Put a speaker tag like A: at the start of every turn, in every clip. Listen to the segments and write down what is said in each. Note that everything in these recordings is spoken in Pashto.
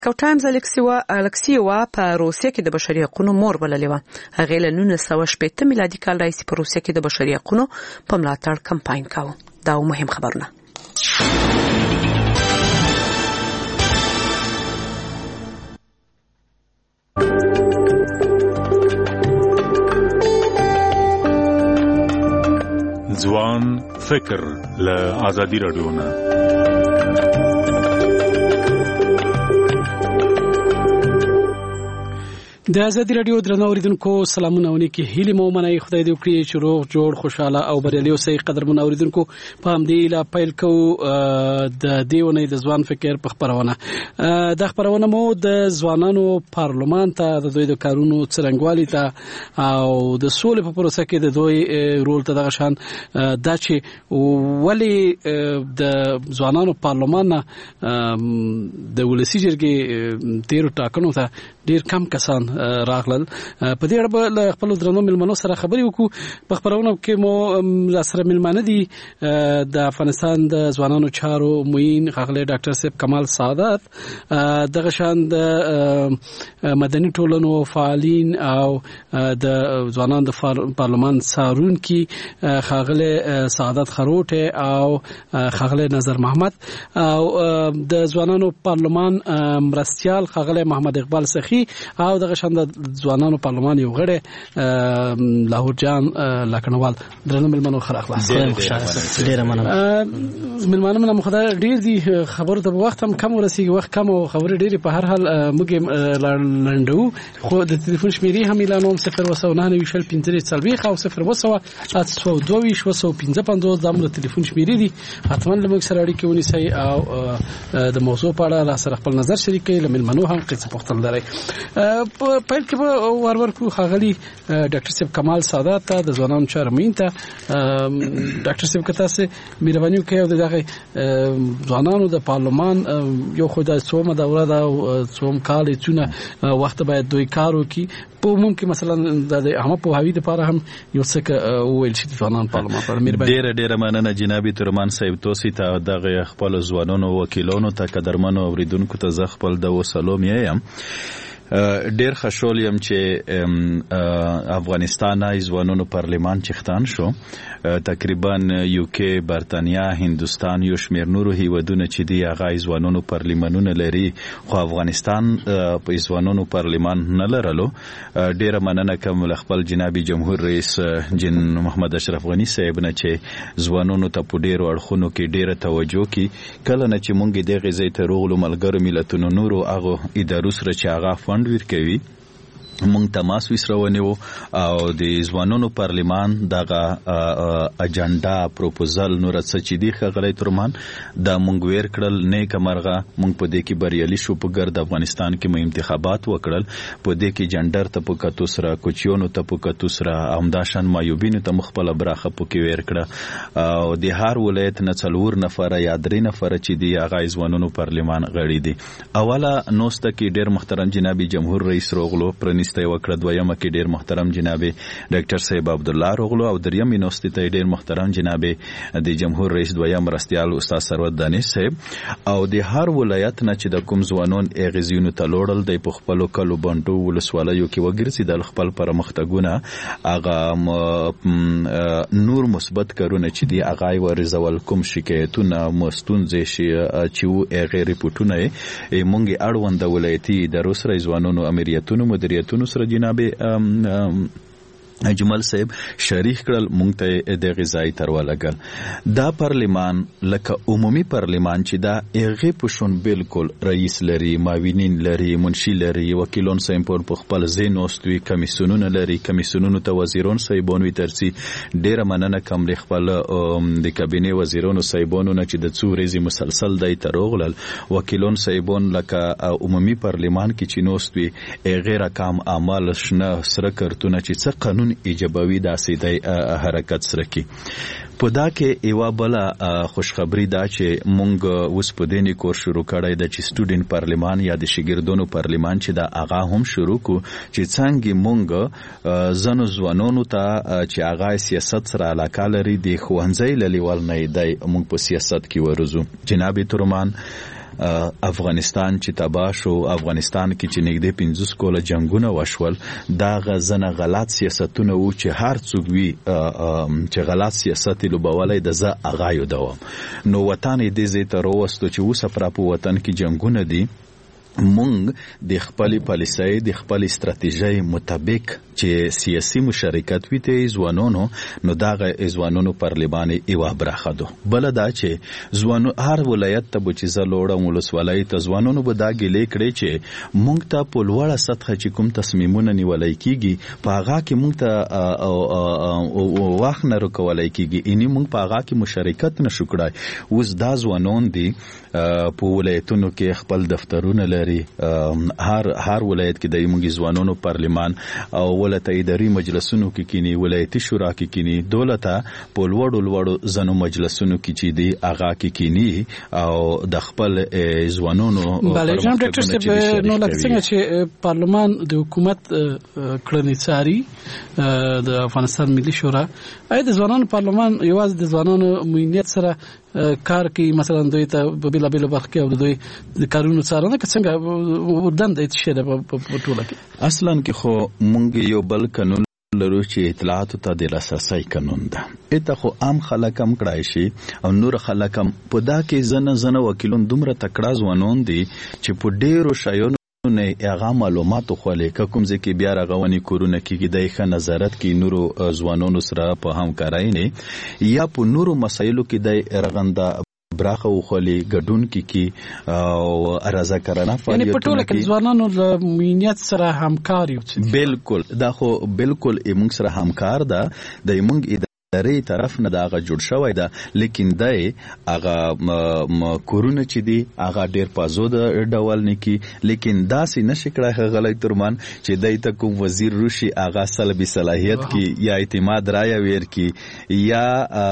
A: کوټایمز الکسیوا په روسیه کې د بشري حقوقو مور بللې و. هغه له 1980 میلادي کال راهیسې په روسیه کې د بشري حقوقو په ملاتړ کمپاین کاوه. دا مهم خبرونه.
B: ځوان فکر له آزادي رادیو نه.
C: د ازادي رادیو درنو اوریدونکو سلامونه ونیکي هیله مو منای خدای دې وکړي چې روغ جوړ خوشاله او بریالي اوسئ. قدرمن اوریدونکو په همدې لا پیل کو د دیونه د ځوان فکر په خبرونه. د خبرونه مو د ځوانانو پارلمان ته د دوی د کارونو څرنګوالي ته او د سولې په پروسه کې د دوی رول ته دغه شان دا چې ولی د ځوانانو پارلمان د ولسی جرګې تیر ټاکنو ته ډیر کم کسان راغلل. په دې اړه له خپل درنو ملمنو سره خبرې وکړو. په خبرونه کې مو سره ملمنه دي د افغانستان د ځوانانو چارو معین خغلی ډاکټر صاحب کمال سعادت، دغه شان د مدني ټولنو فعالین او د ځوانانو د پارلمان څارونکي خغلی سعادت خروټه او خغلی نظر محمد او د ځوانانو پارلمان مرستيال خغلی محمد اقبال سخی او دغه شان د ځوانانو پارلمان یو غړی لاهور جان لکنوال. درنو ملمنو خلاص ډیره مننه. ملمنو من مخدا ډیر دي خبرو ته وخت هم کم ورسیږي، وخت کم او خبرې ډیره. په هر حال موږ لنډو خو د تلیفون شمیرې هم اعلانوم 01995 او 020 د تلیفون شمیرې دي. حتما له موږ سره اړیکه ونیسئ او د موضوع په اړه سره خپل نظر شریکئ. لملمنو هم قصه پوښتنه لري. په پیل کې ورور کو خغلی ډاکټر صاحب کمال سعادت ته د ځوانانو چارمین ته ډاکټر صاحب کته سه میروانیو کې دغه ځوانانو د پارلمان یو خدای څومره دوره دا څوم کال چونه وخت باید دوی کارو کی په عموم کې مثلا د عامه په هوی لپاره هم یو څه ویل شي ځوانان پارلمان پر میروانیو.
D: ډیره مننه جناب ترمان صاحب توسی ته دغه خپل ځوانانو وکیلانو ته قدرمنو اوریدونکو ته ز خپل د وسلام یم. ډیر خوشحال یم چې افغانستان ځوانانو پارلمان چختان شو. تقریبا یوکي، برتانیا، هندستان یو شمیر نورو هیوادونو چې دی هغه ځوانانو پارلمانونه لري خو افغانستان په ځوانانو پارلمان نه لرلو. ډیر مننه کوم خپل جناب جمهور رئیس جن محمد اشرف غنی صاحب نه چې ځوانانو ته په ډیرو اړخونو کې ډیره توجه کی. کله نه چې مونږ دغه ځای ته روغلو ملګرو ملتونو نورو هغه ادارو سره چې هغه فند ورکوي مونږ تماس وسرونیو او د ځوانانو پارلمان دغه اجنډا پروپوزل نور څه چې دی خغلی ترمان دا مونږ ویر کړل. نیک مرغه مونږ په دې کې بریالي شو. په ګرد افغانستان کې مې انتخابات وکړل. په دې کې جندر ته په کتو سره کوچیونو ته په کتو سره همداشان مایوبین ته مخبل برخه په کې ویر کړه او د هر ولایت نه 4 نفر یا 3 نفر چې دی هغه ځوانانو پارلمان غړي دي. اوله نوسته کې ډیر محترم جناب جمهور رئیس روغلو پرنيسته وکړه. دویمه کې ډیر محترم جناب ډاکټر صاحب عبد الله روغلو او دریمه نوسته ته ډیر محترم جناب د جمهور رئیس دویم مرستيال استاد ثروت دانش صاحب او د هر ولایت نه چې د کوم ځوانون اغزیونو ته لوړل د خپل کلو بانټو ولسوالیو کې وګرځي د خپل پرمختګونه هغه نور مثبت کارونه چې دی هغه ورزول کوم شکایتونه مستونزې شي چې غیر ریپورتونه مونږ اړوند ولایتي د روسره ځوانونو امریتونو مدیریتونو سره جناب جمال صاحب شریک کړل. مونږ ته د غذای ترولګل دا پارلمان لکه عمومي پارلمان چې دا هغه پښون بالکل رئیس لري، معاونین لري، منشي لري، وکیلون صاحب په خپل زینوستوي، کمیسیونونه لري، کمیسیونونو ته وزیرون صاحبون وی ترسي. ډیره مننه کوم د خپل د کابینه وزیرونو صاحبونو نه چې د څوريزي مسلسل دای ترغلل. وکیلون صاحبون لکه عمومي پارلمان کې چې نوستوي غیر کام اعمال شنه سره کړتونه چې څه قانون ایجابوي داسې د حرکت سره کی. په دا کې ایوا بلا خوشخبری دا چې مونږ اوس په دیني کور شروع کړای د چې سټوډنټ پارلمان یا د شاګردونو پارلمان چې دا هغه هم شروع کو چې څنګه مونږ زنو ځوانانو ته چې هغه سیاست سره علاقه لري د خوانځي للیوال نه دی مونږ په سیاست کې ورزو. جناب ترمان افغانستان چې تباه شو، افغانستان کې چې نږدې 50 کوله جنگونه وشول، دا غزنه غلط سیاستونه وو چې هر څوک وی چې غلط سیاست لوبولای د ز اغایو دوام. نو وطن دې زه تر وستو چې وسه پر په وطن کې جنگونه دي، مونږ د خپل پالیسۍ د خپل استراتیژۍ مطابق چې سیاسي مشارکت وي ته ځوانانو، نو دغه ځوانانو پارلمان یو برخه ده. بل دا چې ځوانو هر ولایت ته چې زلوړم ولسوالۍ ته ځوانانو به دا ګلې کړي چې مونږ ته په لوړه سطح چې کوم تصمیمونه نیولای کیږي په هغه کې مونږ ته واخ نه رکولای کیږي، اني مونږ په هغه کې مشارکت نشو کړای. اوس دا ځوانان دي په ولایتونو کې خپل دفترونه لري، هر ولایت کې د موږ ځوانانو پارلمان او ولایتي اداري مجلسونو کې کینی، ولایتي شورا کې کینی، دولته په لوړو زنو مجلسونو کې چې دی هغه کې کینی او د خپل ځوانانو.
C: بله جناب ډاکټر صاحب، نو لکه څنګه چې پارلمان د حکومت کړنې څاري د افغانستان ملي شورا، اې د ځوانانو پارلمان یوازې د ځوانانو مینیت سره کار کوي، مثلا دوی ته په بیل بیل برخه کې او دوی د کارونو څارنه که څنګه ودان د څه ده په ټوله کې؟ اصلا
D: کې خو مونږ یو بل قانون لرو چې اطلاعات ته د لاسرسي قانون ده. اته خو عام خلک هم کړای شي او نور خلک هم په دا کې زنه وکیلون دومره تکړه ځوانون دي چې په ډیرو شایونو نه هغه معلومات خو لیکه کوم ځکه بیا راغونی کورونه کې د ښه نظارت کې نورو ځوانونو سره په همکارۍ نه یا په نورو مسایلو کې د رغنده براخه وخلي ګډون کې او رضاکارانه فعالیتونه،
C: یعنی په ټوله کې ځوانانو د مینیت سره همکاري وکړي.
D: بالکل دا خو بالکل موږ سره همکار ده، د موږ ادارې طرف نه دا هغه جوړ شوی ده، لیکن دای هغه کورونه چې دی هغه ډیر پازود ډول نه کی، لیکن داسې نشي کړای غلای ترمان چې دای ته کوم وزیر روشي هغه سلبي صلاحیت کی یا اعتماد رای ویر کی یا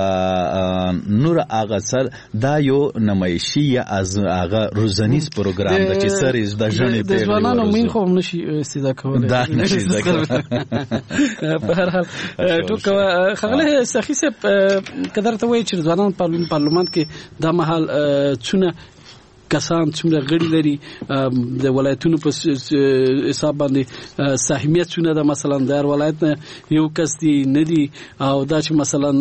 D: نور هغه سر دا یو نمایشي یا از هغه روزنیز پروګرام د چې سریز د ژوند په
C: ځوانانو مين خو نشي استدا کولای،
D: دا نشي ذکر.
C: په هر حال ټوکه خغله سخی صاحب قدر ته وایي چې ځوانان پارلمان کې دا مهال څونه کسان څومره غړي لري د ولایتونو په حساب باندې سهمیت څونه ده، مثلا د هر ولایت نه یو کس دی نه دی او دا چې مثلا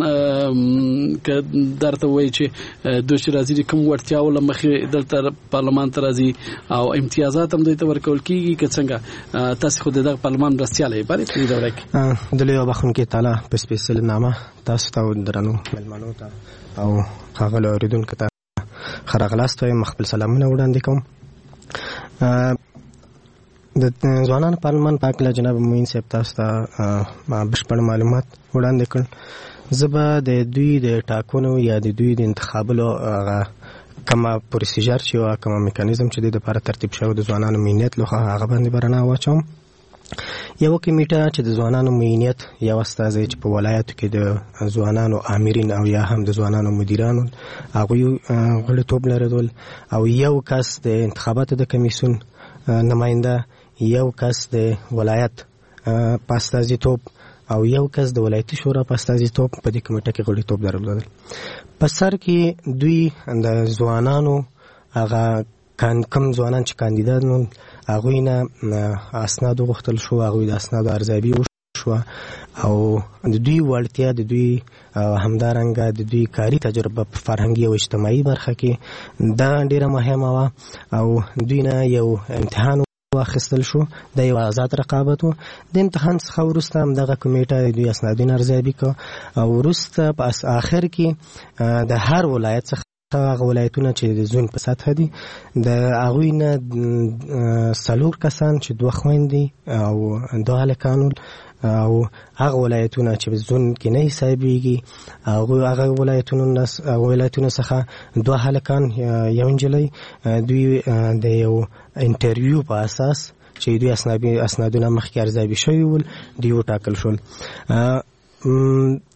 C: درته وایي چې دوی چې راځي کوم وړتیا ول مخې دلته پارلمان ته راځي او امتیازات هم دوی ته ورکول کیږي که څنګه تاسو خو دغه پارلمان رسیاله باندې په دوره کې
E: د لیو بخون کې تعالی په سپیشل نامه تاسو ته درنو ملمنو ته او هغه اوریدونکو ته خراغلاست وایم، خپل سلامونه وړاندې کوم. د ځوانانو پارلمان په اړه جناب موین صاحب تاسو ته بشپړ معلومات وړاندې کړل. زه به د دوی د ټاکنو یا د دوی د انتخابولو کومه پروسیجر چې کومه میکانیزم چې د لپاره ترتیب شوی د ځوانانو مینیت لخوا هغه باندې برنامه واچوم. یو کمیټه چې د ځوانانو مینیت یو استازی چې په ولایتو کې د ځوانانو آمرین او یا هم د ځوانانو مدیرانو هغوی غړیتوب لرل او یو کس د انتخاباتو د کمیسیون نماینده، یو کس د ولایت په استازیتوب او یو کس د ولایتي شورا په استازیتوب په دې کمیټه کې غړیتوب لرل. په سر کې دوی د ځوانانو هغه کم ځوانان چې کاندیدانو هغوی نه اسناد وغوښتل شو، هغوی د اسنادو ارزیابي وشوه او د دوی وړتیا، د دوی همدارنګه د دوی کاري تجربه په فرهنګي او اجتماعي برخه کې دا ډیره مهمه وه او دوی نه یو امتحان واخیستل شو، د یو آزاد رقابت و. د امتحان څخه وروسته همدغه کمیټه دوی اسنادونه ارزیابي کړه او وروسته په آخر کې د هر ولایت څخه هغه ولایتونه چې د زون په سطح دي د هغوی نه 4 کسان چې 2 خویندې او 2 هلکان او هغه ولایتونه چې زون کې نه حسابېږي هغه ولایتونو څخه 2 هلکان یو نجلۍ، دوی د یو انټرویو په اساس چې دوی اسنادونه مخکې ارزیابي شوي ول دوی وټاکل شول.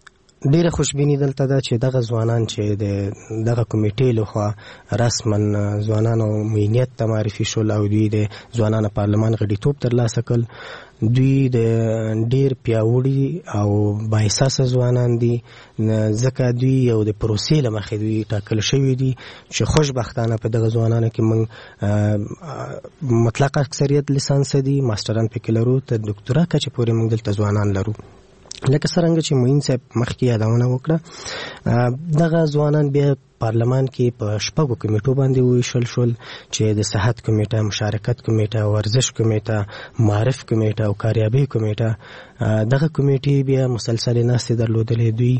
E: ډیره خوشبینی دلته ده چې دغه ځوانان چې د دغه کمیټې لخوا رسما ځوانانو معینیت ته معرفي شول او دوی د ځوانانو پارلمان غړیتوب ترلاسه کړ. دوی د ډیر پیاوړي او بااحساسه ځوانان دي ځکه دوی یو د پروسې له مخې دوی ټاکل شوي دي چې خوشبختانه په دغه ځوانانو کې موږ مطلق اکثریت لیسانس دي، ماستران پکې لرو، تر ډاکټرا کچې پورې موږ دلته ځوانان لرو. لکه څرنګه چې معین صاحب مخکې یادونه وکړه، دغه ځوانان بیا پارلمان کې په 6 کمیټو باندې وویشل شول چې د صحت کمیټه، مشارکت کمیټه، ورزش کمیټه، معرف کمیټه او کاریابي کمیټه. دغه کمیټې بیا مسلسل ناستې درلودلې. دوی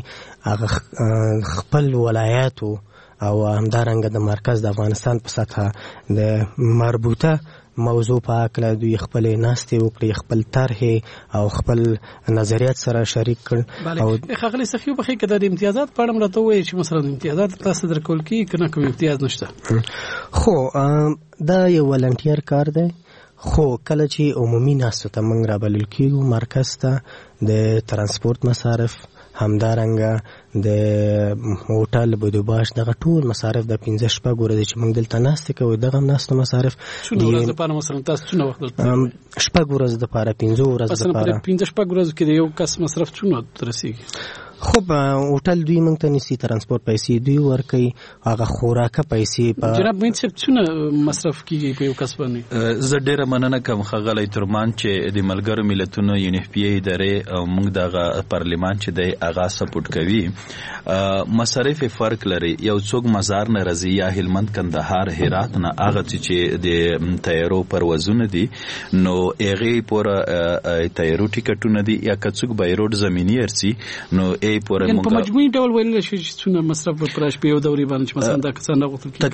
E: خپل ولایاتو او همدارنګه د مرکز د افغانستان په سطحه د مربوطه موضوع په اړه دوی خپل ناستې وکړي، خپل طرح او خپل نظریات سره شریک کړ.
C: او خغلی سخیو په کې د امتیازات په اړه راته وایي چې مثلا امتیازات تاسو درکول کی کنه کوم امتیاز نشته.
E: خو دا یو ولنټیر کار دی، خو کله چې عمومي ناستو ته موږ رابلل کیږو مرکز ته، د ترانسپورت مصارف، همدارنګه د هوټل بودوباش، دغه ټول مصارف د 15 ورځې چې موږ دلته ناستې کوو، دغه ناستو مصارف
C: څونه ورځې لپاره مثلا تاسو څونه وخت دلته
E: 6 ورځې لپاره 15 ورځې لپاره
C: 15 ورځې کې یو کس مصرف څونه رسیږي؟
E: خو هوټل دوی موږ ته نسی، ترانسپورت پیسې دوی ورکوي، هغه خوراکه پیسې په
C: جناب مین صاحب څونه مصرف کیږي په یو کس باندې؟
D: زه ډیره مننه کوم خغلی ترمان چې د ملګرو ملتونو UNFPA ادارې او موږ دغه پارلمان چې دی هغه سپورټ کوي. مصارف فرق لري، یو څوک مزار نه راځي یا هلمند، کندهار، هرات نه، هغه چې د تیارو پروازونه دي نو هغه پورا تیارو ټیکټونه دي، یا کڅوک بایروډ زمینی ارسي نو پورا
C: په مجموعي ډول ویل شي چې څونه مصرف پرش په یو دوري باندې چې مثلا دا کسان غوښتل کیږي.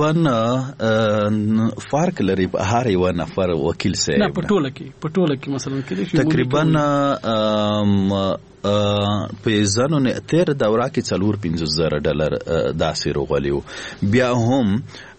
D: تقریبا فرق لري په هر یو نفر وکیل سره،
C: نه په ټوله کې مثلا کې
D: تقریبا په ځانو نه تیر دوره کې $4,500 داسې روغلیو. بیا هم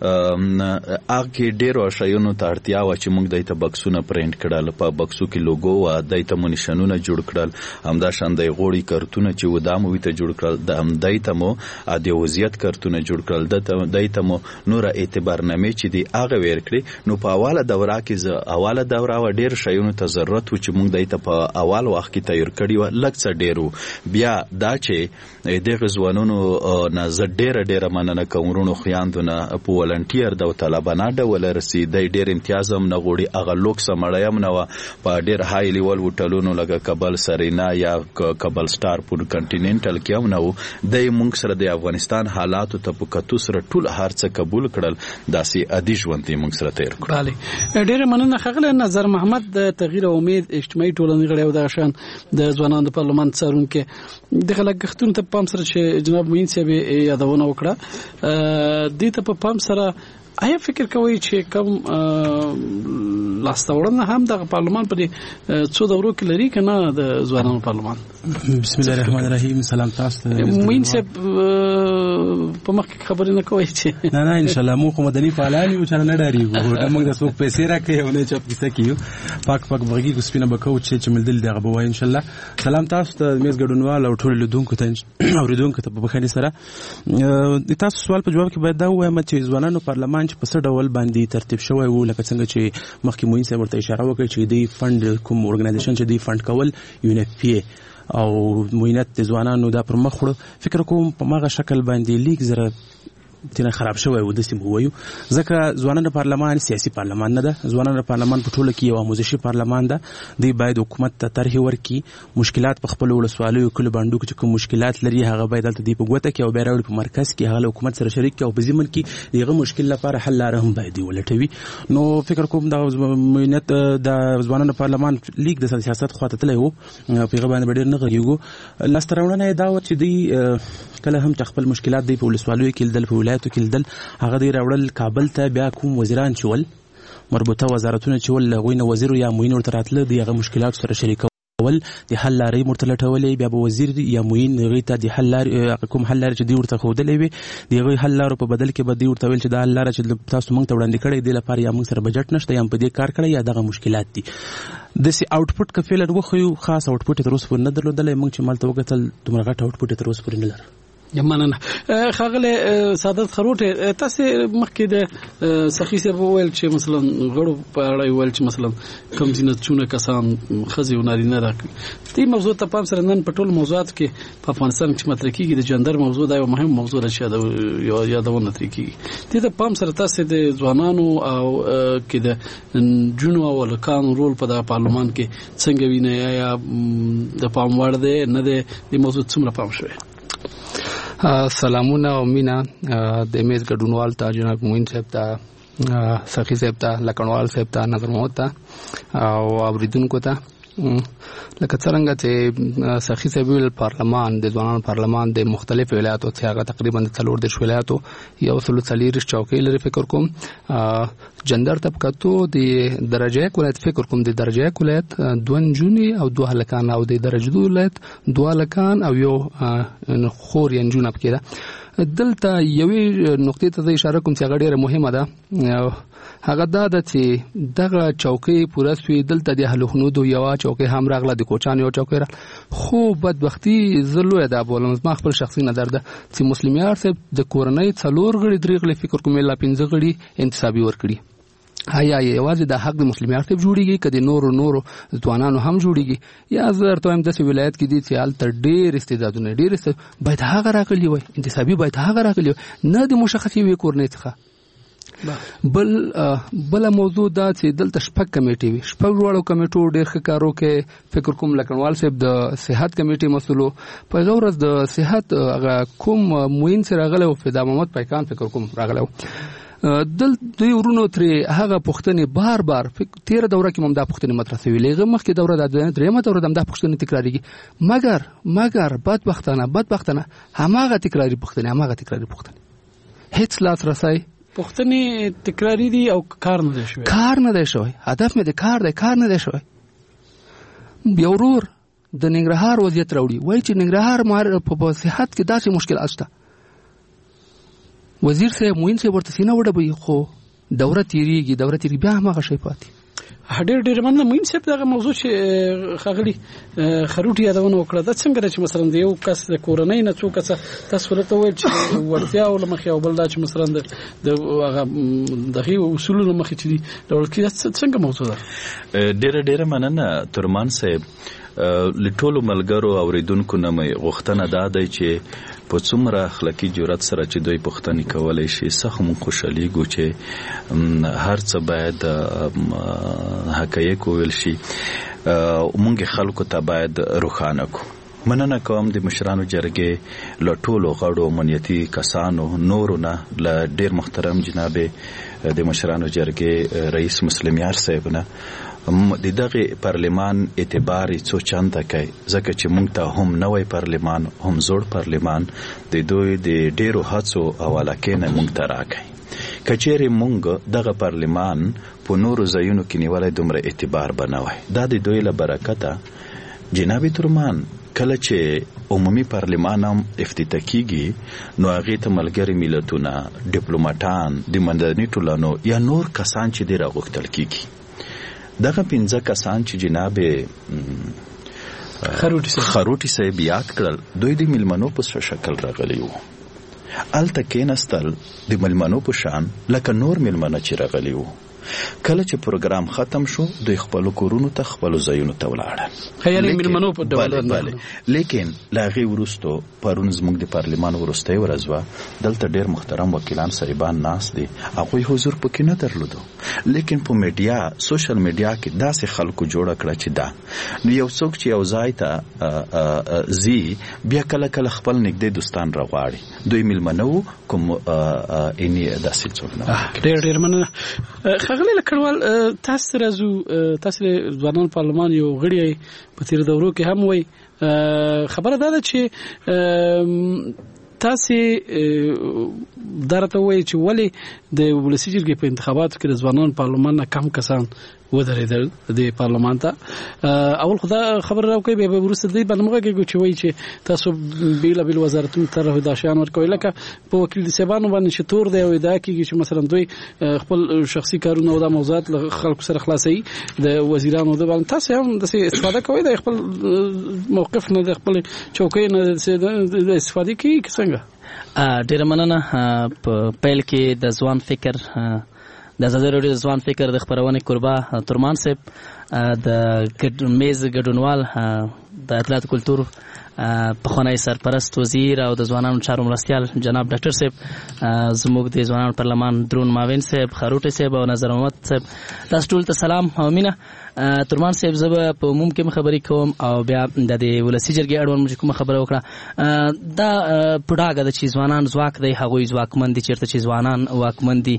D: هغه ډیرو شایونو ته اړتیا و چې موږ دایته بکسونه پرینټ کړل، په بکسو کې لوګو و دایته مونیشنونه جوړ کړل، همدا شاندای غوړي کارتونه چې ودامو ویته جوړ کړل، د هم دایته مو د وضعیت کارتونه جوړ کړل، دایته مو نور اعتبارنامه چې دی هغه ورکړي. نو په اوله دوره کې اوله دوره و ډیر شایونو ته ضرورت و چې موږ دایته په اول وخت کې تیار کړی و لکه ډیرو. بیا دا چې دغه ځوانونو نه زه ډیره مننه کوم ورونو خیاندونه په ولنټیر د طالبانه ډول رسیدای، ډیر امتیاز هم نه غوړي، هغه لوکس مړی هم نه و، په ډیر های لیول هوټلونو لکه کابل سرینا یا کابل سٹار پور کنټیننټل کې هم نه و. د موږ سره د افغانستان حالاتو ته په کتو سره ټول هر څه قبول کړل، داسې ادي ژوند موږ سره تیر کړل.
C: بله ډیر مننه خغله نظر محمد د تغییر او امید اجتماعي ټولنې غړی او د شان د ځوانانو د پارلمان څارون کې د خلګښتونو ته پام سره چې جناب معین صاحب یادونه وکړه، دې ته په پام سره آیا فکر کوي چې کوم لاستوړنه هم د پارلمان په څو دورو کې لري کنه د ځوانانو پارلمان؟
F: بسم الله الرحمن الرحیم. سلام تاسو ته.
C: معین صاحب په مخ کې خبرې نه کوي چې
F: نه ان شاء الله موږ مدني فعالان یو چې نه ډاریږو، موږ د څوک پیسې راکې او نه چپ کیسه کیو پاک بغي کو سپینه بکو چې ملدل دغه بوای ان شاء الله. سلام تاسو ته میز ګډونوال او ټول لیدونکو ته اوریدونکو ته په بخښنې سره د تاسو سوال په جواب کې باید دا وایم چې ځوانانو پارلمان چې په څه ډول باندې ترتیب شوی وو، لکه څنګه چې مخکې معین صاحب ورته اشاره وکړه چې دی فند کوم اورګنایزیشن چې دی فند کول UNFPA او معینت د ځوانانو دا پر مخ وړو، فکر کوم په ماغه شکل باندې لیک زره تنه خراب شوی و د سیمه وایو، ځکه ځوانانو پارلمان سیاسي پارلمان نه ده، ځوانانو پارلمان په ټوله کې یو آموزشي پارلمان ده. دی باید حکومت ته طرح ورکړي، مشکلات په خپل ولسوالیو کله باندې چې کوم مشکلات لري هغه باید دلته دی په ګوته کې او بیرول په مرکز کې هغه حکومت سره شریک کې او په ضمن کې دغه مشکل لپاره حل لاره هم باید ولټوي. نو فکر کوم دا معینت د ځوانانو پارلمان لیک د سیاست خواته تللی وو، پیغام باندې ډېر نه غږیږو. لاستراوړنه دا و چې دی کله هم خپل مشکلات دی په ولسوالیو کې دل په ولایتو کې دل هغه دی راوړل کابل ته، بیا کوم وزیران چول مربوطه وزارتونه چول لغوی نه وزیر یا معین ورته راتله دی هغه مشکلات سره شریک ول د حل لارې مرتلټولې، بیا به وزیر یا معین غي ته د حل لارې کوم حل لارې چې دی ورته خودلې وي دی غي حل لارې په بدل کې به دی ورته ویل چې دا حل لارې چې تاسو موږ ته وړاندې کړی دی لپاره یا موږ سره بجټ نشته یا په دې کار کړی یا دغه مشکلات دي. د سي اوټپوټ کفیلر وخیو خاص اوټپوټ تر اوسه نه درلودل موږ چې مالته وکتل دومره غټ اوټپوټ تر اوسه پورې نه لري.
C: یمنه خاغله سعادت خروټه تاسو مخکې د سخی صاحب ویل چې مثلا غړو په اړه ویل چې مثلا کوم ځینې کسان خزي او نارینه راکړي. دې موضوع ته پام سره نن په ټول موضوعات کې په افغانستان کې مطرح کیږي د جندر موضوع دا یو مهم موضوع ده چې یادونه ترې کیږي. دې ته پام سره تاسو د ځوانانو او کې د جنو او لکانو رول په پارلمان کې څنګه ویني یا د پام وړ ده نه ده د موضوع څومره پام شوی؟
G: سلامونه او مینا د میز ګډونوال ته جناب موین صاحب ته سخی صاحب ته لکڼوال صاحب ته نظر محمد ته او اوریدونکو ته. لکه څنګه چې سخی صاحب پارلمان د ځوانانو پارلمان د مختلف ولایتو څخه هغه تقریبا د 4 ولایتو یو څلور چوکۍ لري. فکر کوم جندر طبقاتو د درجه ولایت فکر کوم د درجه ولایت 2 نجونې او 2 هلکان او د درجه ولایت 2 هلکان او یو خور یا نجونه پکې ده. دلته یوې نقطې ته اشاره کوم چې هغه ډیره مهمه ده. هغه دا ده چې دغه چوکۍ پوره سوی دلته د هلوخنودو یو چوکۍ هم راغله د کوچان یو چوکۍ را خو بدبختی زلوه ده بولم ما خپل شخصي نظر ده چې مسلمیار صاحب د کورنۍ 4 غړي درېغله فکر کوم لا 15 غړي انتصابي ور کړی. هيا یوازې د حق د مسلمیار صاحب جوړیږي کدي نورو ځوانانو هم جوړیږي یا زر ته هم د ولایت کې دي چې حال تر ډېر استعدادونه ډېر باید هغه راغلی وي انتصابي باید هغه راغلی نه د مشخصي وي کورنۍ څخه. بل موضوع دا چې دلته شپږ کمیټې وي شپږ وړو کمیټو ډېر ښه کارو کې فکر کوم لکڼوال صاحب د صحت کمیټې مسولو په غوړز د صحت هغه کوم موین سره راغله او فدا محمد پایکان فکر کوم راغله دل دوی ورونو ترې هغه پوښتنې بار 13 دوره کې ممدا پوښتنې مطرح شوې لږه مخکې دوره د درېمه دوره د پوښتنې تکرارېږي مګر بدبختانه هماغه تکراری پوښتنې هیڅ لاس رسای
C: پوښتنې تکراری دي او کار نه دی شوی هدف مې د کار نه دی شوی. بیا ورور د ننګرهار وضعیت راوړي وایي چې ننګرهار په صحت کې داسې مشکلات شته. وزیر صاحب موین صاحب ورته سینه وډبوي خو دوره تیریږي بیا هم هغه شی پاتې. ډېر مننه موین صاحب دغه موضوع چې خغلی خروټي یادونه وکړه دا څنګه چې مثلا د یو کس د کورنۍ نه څوک تاسو ورته وایي چې ورتیا او لمخې او بل دا چې مثلا د هغه دغه اصولو مخې چې دی ډول کې څنګه موضوع ده.
D: ډېر مننه ترمان صاحب لټولو ملګرو اوریدونکو نه مې غوښتنه ده چې په څومره اخلاقی جرأت سره چې دوی پوښتنې کولای شي سخت مون خوشاليږو چې هر څه باید حقایق ویل شي مونږ خلکو ته باید روښانه کو. مننه کوم د مشرانو جرګې لټولو غړو امنیتي کسانو نورونه ل ډیر محترم جناب د مشرانو جرګې رئیس مسلمیار صاحب نه د دغه پارلمان اعتبار څو چنده کوي ځکه چې مونږ ته هم نوې پارلمان هم زوړ پارلمان د دوی د ډیرو هڅو حواله کینه مونږ ته راکړي. کچېره مونږ دغه پارلمان په نورو ځایونو کې نیولای دومره اعتبار بنوي دا د دوی له برکته. جناب ترمان کله چې عمومي پارلمان هم افتتاح کیږي نو هغه ته ملګری ملتونه ډیپلوماټان د مدني ټولنو یا نور کسان چې ډیر غوښتل کیږي دغه 15 کسان چې جناب خروټي صاحب یاد کړل دوی د ملمنو په شکل راغلي وو الته کېنستل د ملمنو په شان لکه نور ملمنه چې راغلي وو. کله چې پروګرام ختم شو دوی خپل کورونو ته خپل ځایونو ته ولاړل
C: خیالي ملمنو په ډول
D: لیکن لاغي ورستو پرون زموږ د پارلمان ورستۍ ورځوا دلته ډېر محترم وکیلان صاحبان ناس دي هغه حضور پکې نه درلودو لیکن په میډیا سوشل میډیا کې داسې خلکو جوړ کړه چې دا نو یو څوک چې یو ځای ته زی بیا کله خپل نږدې دوستان راغواړي دوی ملمنو کوم اني داسې څوک نه
C: ډېر مننه. خغلی لکړوال تاسو ځوانان پارلمان یو غړي په تیر دورو کې هم وای خبره ده چې تاسو درته وایي چې ولې د ولسی جرګې په انتخاباتو کې د ځوانانو پارلمان نه کم کسان ودرېدل د پارلمان ته اول خدا خبر راوکي به ورسته دی بلمغه کې چې وایي چې تاسو بیل بیل وزارتونو ته هداشان ورکوي لکه په وکیل د سبانو باندې چې تور دی او دا کېږي چې مثلا دوی خپل شخصي کارونه او د موضوعات خلکو سره خلاصي د وزیرانو د باندې تاسو هم د استفاده کوي د خپل موقف نه د خپل چوکۍ نه د استفاده کوي څنګه
H: ډیر مننه په پیل کې د ځوان فکر د آزادۍ راډیو د ځوان فکر د خبرونه قربا ترمان صاحب د میز ګډونوال د اطلاعات کلتور پخوانی سرپرست وزیر او د ځوانانو چارو مرستیال جناب ډاکټر صاحب زموږ د ځوانانو پارلمان درون معاون صاحب خاروټي صاحب او نظر محمد صاحب تاسو ټول ته سلام او مینه ترمان صاحب زبه په عموم کې خبرې کوم او بیا د ولسی جرګې اړوند موږ کوم خبره وکړه دا پډاګه د چې ځوانان ځواک دی هغوی ځواکمن دي چیرته چې ځوانان واکمن دي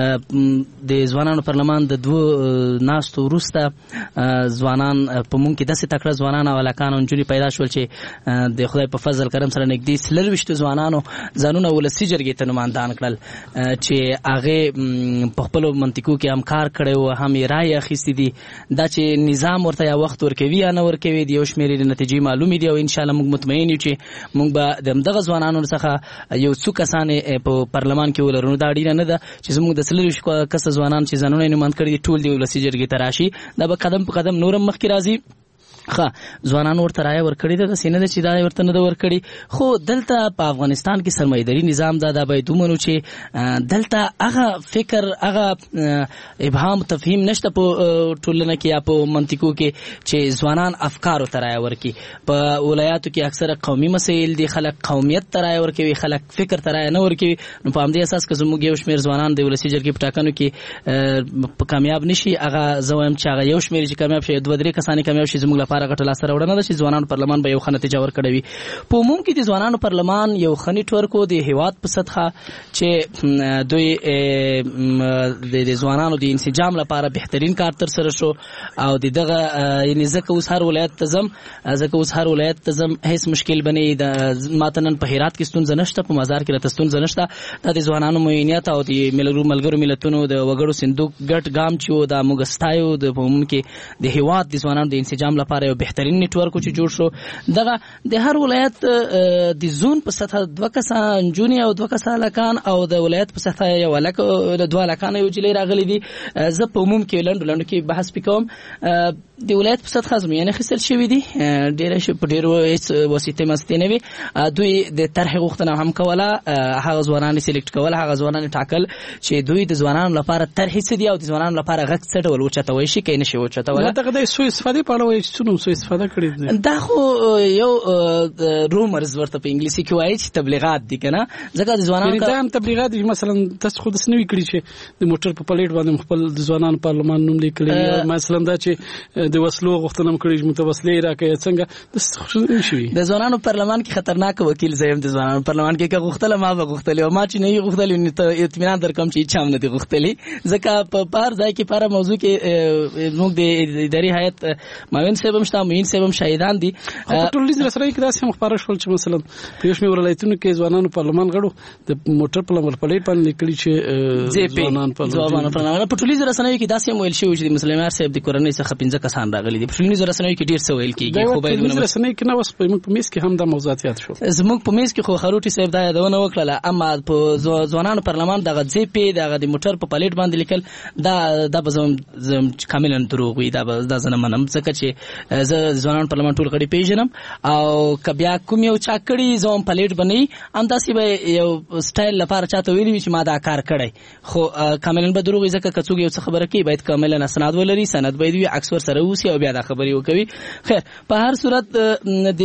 H: د ځوانانو پارلمان د دوه ناستو وروسته ځوانان په مونږ کې داسې تکړه ځوانان او هلکان او نجونې پیدا شول چې د خدای په فضل کرم سره نږدې 40 ځوانانو ځانونه ولسی جرګې ته نمایندان کړل چې هغه په خپل منطقو کې هم کار کړی او هم یې رایه اخیستې دي دا چې نظام ورته یا وخت ورکوي یا نه ورکوي د یو شمېرې نتیجې معلومې دي او ان شاء الله موږ مطمئن یو چې موږ به د همدغه ځوانانو څخه یو څو کسان په پارلمان کې ولرو دا اړینه نه ده چې زموږ د 40 کسه ځوانان چې ځانونه یې نمایند کړي دي ټول د ولسی جرګې ته راشي دا به قدم په قدم نورم مخکې راځي ځوانانو ورته رایه ورکړې ده داسې نه ده چې دا ورته نه ده ورکړې خو دلته په افغانستان کې سرمایه‌داري نظام دا باید ومنو چې دلته هغه فکر هغه ابهام تفهیم نشته په ټولنه کې یا په منطقو کې چې ځوانان افکارو ته رایه ورکړي په ولایاتو کې اکثره قومي مسایل دي خلک قومیت ته رایه ورکوي خلک فکر ته رایه نه ورکوي نو په همدې اساس که زموږ یو شمېر ځوانان د ولسی جرګې په ټاکنو کې کامیاب نشي هغه زه وایم چې هغه یو شمېر چې کامیاب شي 2-3 کسان کامیاب شي زموږ لپاره غټه لاسته راوړنه ده چې ځوانانو پارلمان به یو ښه نتیجه ورکړې وي په عموم کې د ځوانانو پارلمان یو ښه نیټورک و د هیواد په سطحه چې دوی د ځوانانو د انسجام لپاره بهترین کار ترسره شو او دغه یعنې ځکه اوس هر ولایت ته ځم هیڅ مشکل بنې د ماته نن په هرات کې ستونزه نشته په مزار کې راته ستونزه نشته دا د ځوانانو معینیت او د ملګرو ملتونو د وګړو صندوق ګډ ګام چې و دا موږ ستایو د په عموم کې د هیواد د ځوانانو د انسجام لپاره یو بهترین نیټورک چې جوړ شو دغه د هر ولایت د زون په سطح 2 کسان جونی او 2 کسان لکان او د ولایت په سطح یو لک د 2 لکان یو جلی راغلي دي زه په عموم کې لندن کې بحث وکوم د ولایت په سطح زمینه خسر شوی دي ډېر وسیته مستې نه وي دوی د طرح غوښتنه هم کوله هغه ځوانان سلیکټ کول هغه ځوانان ټاکل چې دوی د ځوانانو لپاره طرح څه دي او د ځوانانو لپاره غږ څه ډول وچتوي شي کې نشي وچتول
C: دغه د سوء استفاده په اړه وایي چې څنګه سوء استفاده کړي
H: دا خو یو رومرز ورته په انګلیسي کې وایي چې تبلیغات دي کنه ځکه د ځوانانو
C: دا هم تبلیغات دي مثلا تاسو خود سنوي کړی چې د موټر په پلیټ باندې خپل د ځوانانو پارلمان نوم لیکلی مثلا دا چې د وسلو غوښتنه کړي متوسلې راکې څنګه د شوی د
H: ځوانانو پارلمان کې خطرناک وکیل زیم د ځوانانو پارلمان کې که غوښتل ما به غوښتل او ما چې نه غوښتل نو ته اطمینان درکم چې چا نه دی غوښتلی ځکه په بار ځای کې لپاره موضوع کې موږ د اداري هیئت معاون صاحب هم شته معین صاحب هم شاهدان دي
C: ټولنیز رسنۍ کې داسې هم خبره شول چې مثلا په یو شمېر ولایتونو کې ځوانانو پارلمان غړو د موټر په لمر پلیټ باندې لیکلي چې ځوانان
H: پارلمان په ټولنیز رسنۍ کې داسې هم ویل شوی چې د مسلمان صاحب د کورنۍ څخه 15 کسان راغلي دي په ټولنیز رسنۍ کې ډیر څه ویل کیږي
C: خو باید د رسنۍ کې نه وس په موږ په میز کې هم د موضوعات یاد شو
H: زموږ په میز کې خو خروټي صاحب دا یادونه وکړه اما په ځوانانو پارلمان دغه ځې پی دغه د موټر په پلیټ باندې لیکل دا به زم کاملا دروغ وي دا زنه منم ځکه چې زه ځوانانو پارلمان ټول غړي پیژنم او کبیا کوم یو چا کړي زوم پلیټ بنئ انداسي به یو سټایل لپاره چاته ویلی چې ما دا کار کړی خو کاملا به دروغ ځکه کڅوګ یو څه خبره کوي باید کاملا اسناد ولري سند باید وي عکس ور سره وسی او بیا دا خبري وکوي خیر په هر صورت د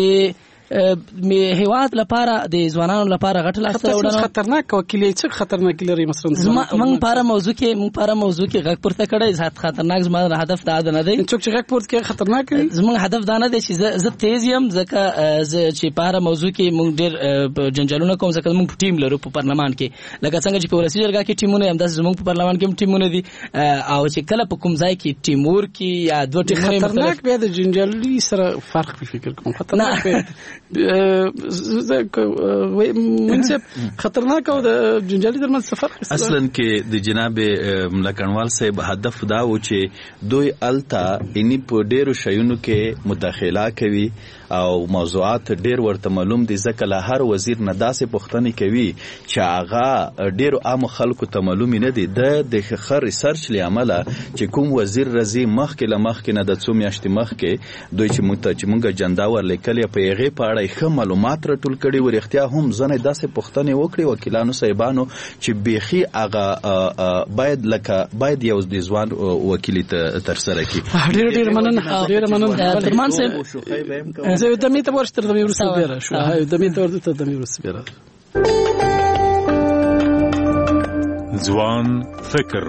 H: هیواد لپاره د ځوانانو لپاره غټ لاسته راوړنه
C: خطرناک وکیل څه خطرناک لري مثلا
H: موږ لپاره موضوع کې غږ پورته کړی ذات خطرناک زموږ هدف دا نه دی
C: څوک چې غږ پورته کوي خطرناک دی
H: زموږ هدف دا نه دی چې زه تیز یم ځکه چې لپاره موضوع کې موږ ډېر جنجالونه کوم ځکه موږ ټیم لرو په پارلمان کې لکه څنګه چې په ولسی جرګه کې ټیمونه هم داسې زموږ په پارلمان کې هم ټیمونه دي او چې کله په کوم ځای کې ټیمور کې یا دوه ټیمونه
C: خطرناک به د جنجالي سره فرق په فکر کوم خطرناک منصب خطرناک او د جنجالي درمل سفر
D: اصلا کې د جناب ملکنوال صاحب هدف دا و چې دوی التا اني په ډیرو شیونو کې مداخله کوي او موضوعات ډیر ورته معلوم دي ځکه له هر وزیر نه داسې پوښتنې کوي چې هغه ډیرو عام خلکو ته معلوم نه دي د خر ریسرچ لامل چې کوم وزیر رضی مخکې نه د څو میاشتې مخکې دوی چې موږ جندا ورلیکلې په هغه په اړه ښه معلومات راټول کړي او اختیار هم ځنه داسې پوښتنې وکړي وکیلانو صاحبانو چې بيخي هغه باید یو د ځوان وکیل تر سره کی
C: ډیر مننه درمان صاحب زه د میته ورشتر د میروس بیره شو د میته ورته د میروس بیره
B: ځوان فکر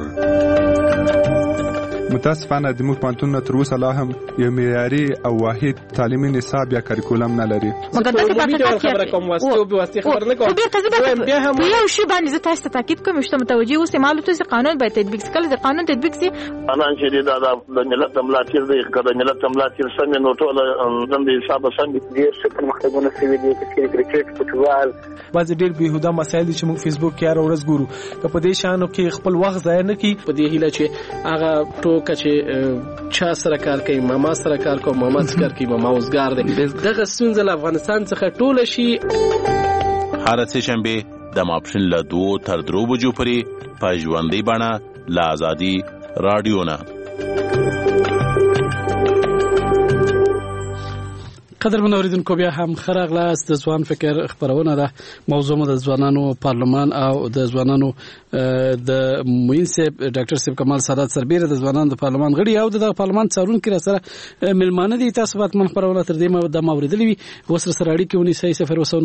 I: متاسفانه د موږ پانتون تر اوسه لا هم یو معیاري او واحد تعلیمي نصاب یا کریکولم نه لري.
J: مګر خبره کوم واسطه خبر نه کوم. بیا هم یو شی باندې زه تاسو ته تاکید کوم چې متوجي اوسئ معلومات چې قانون باید تطبیق شي. کله چې قانون تطبیق شي
K: انا چې دا د ملت ملاتیر دی کله ملت ملاتیر سم نو ټول د حساب سم دي چې مختګونه سوي دي چې کرکټ فوتبال
L: بعض ډېر بهوده مسایل چې موږ فیسبوک کې هر ورځ ګورو که په دې شانو کې خپل وخت ضایع نه کړي
C: په دې هیله چې هغه ټوکه چې چا سره کار کوي ماما سره کار کوي ماما سره کار کوي ماما اوسګار دی دغه ستونزه له افغانستان څخه ټول شي.
M: هر څه شنبه د ماپښین له 2 تر 3 بجو پورې په ژوندۍ بڼه له آزادي رادیو نه.
C: قدر منوریدونکو بیا هم خراغلاس د ځوان فکر خبرونه ده. موضوع د ځوانانو پارلمان او د ځوانانو د موین صاحب ډاکټر صاحب کمال سادات سربیره د ځوانانو د پارلمان غړي او د پارلمان څارونکو را سره ملمانه دي. تاسو باید من خبرونه تر دې د موریدلې وي وسره سره اړیکې ونی 00995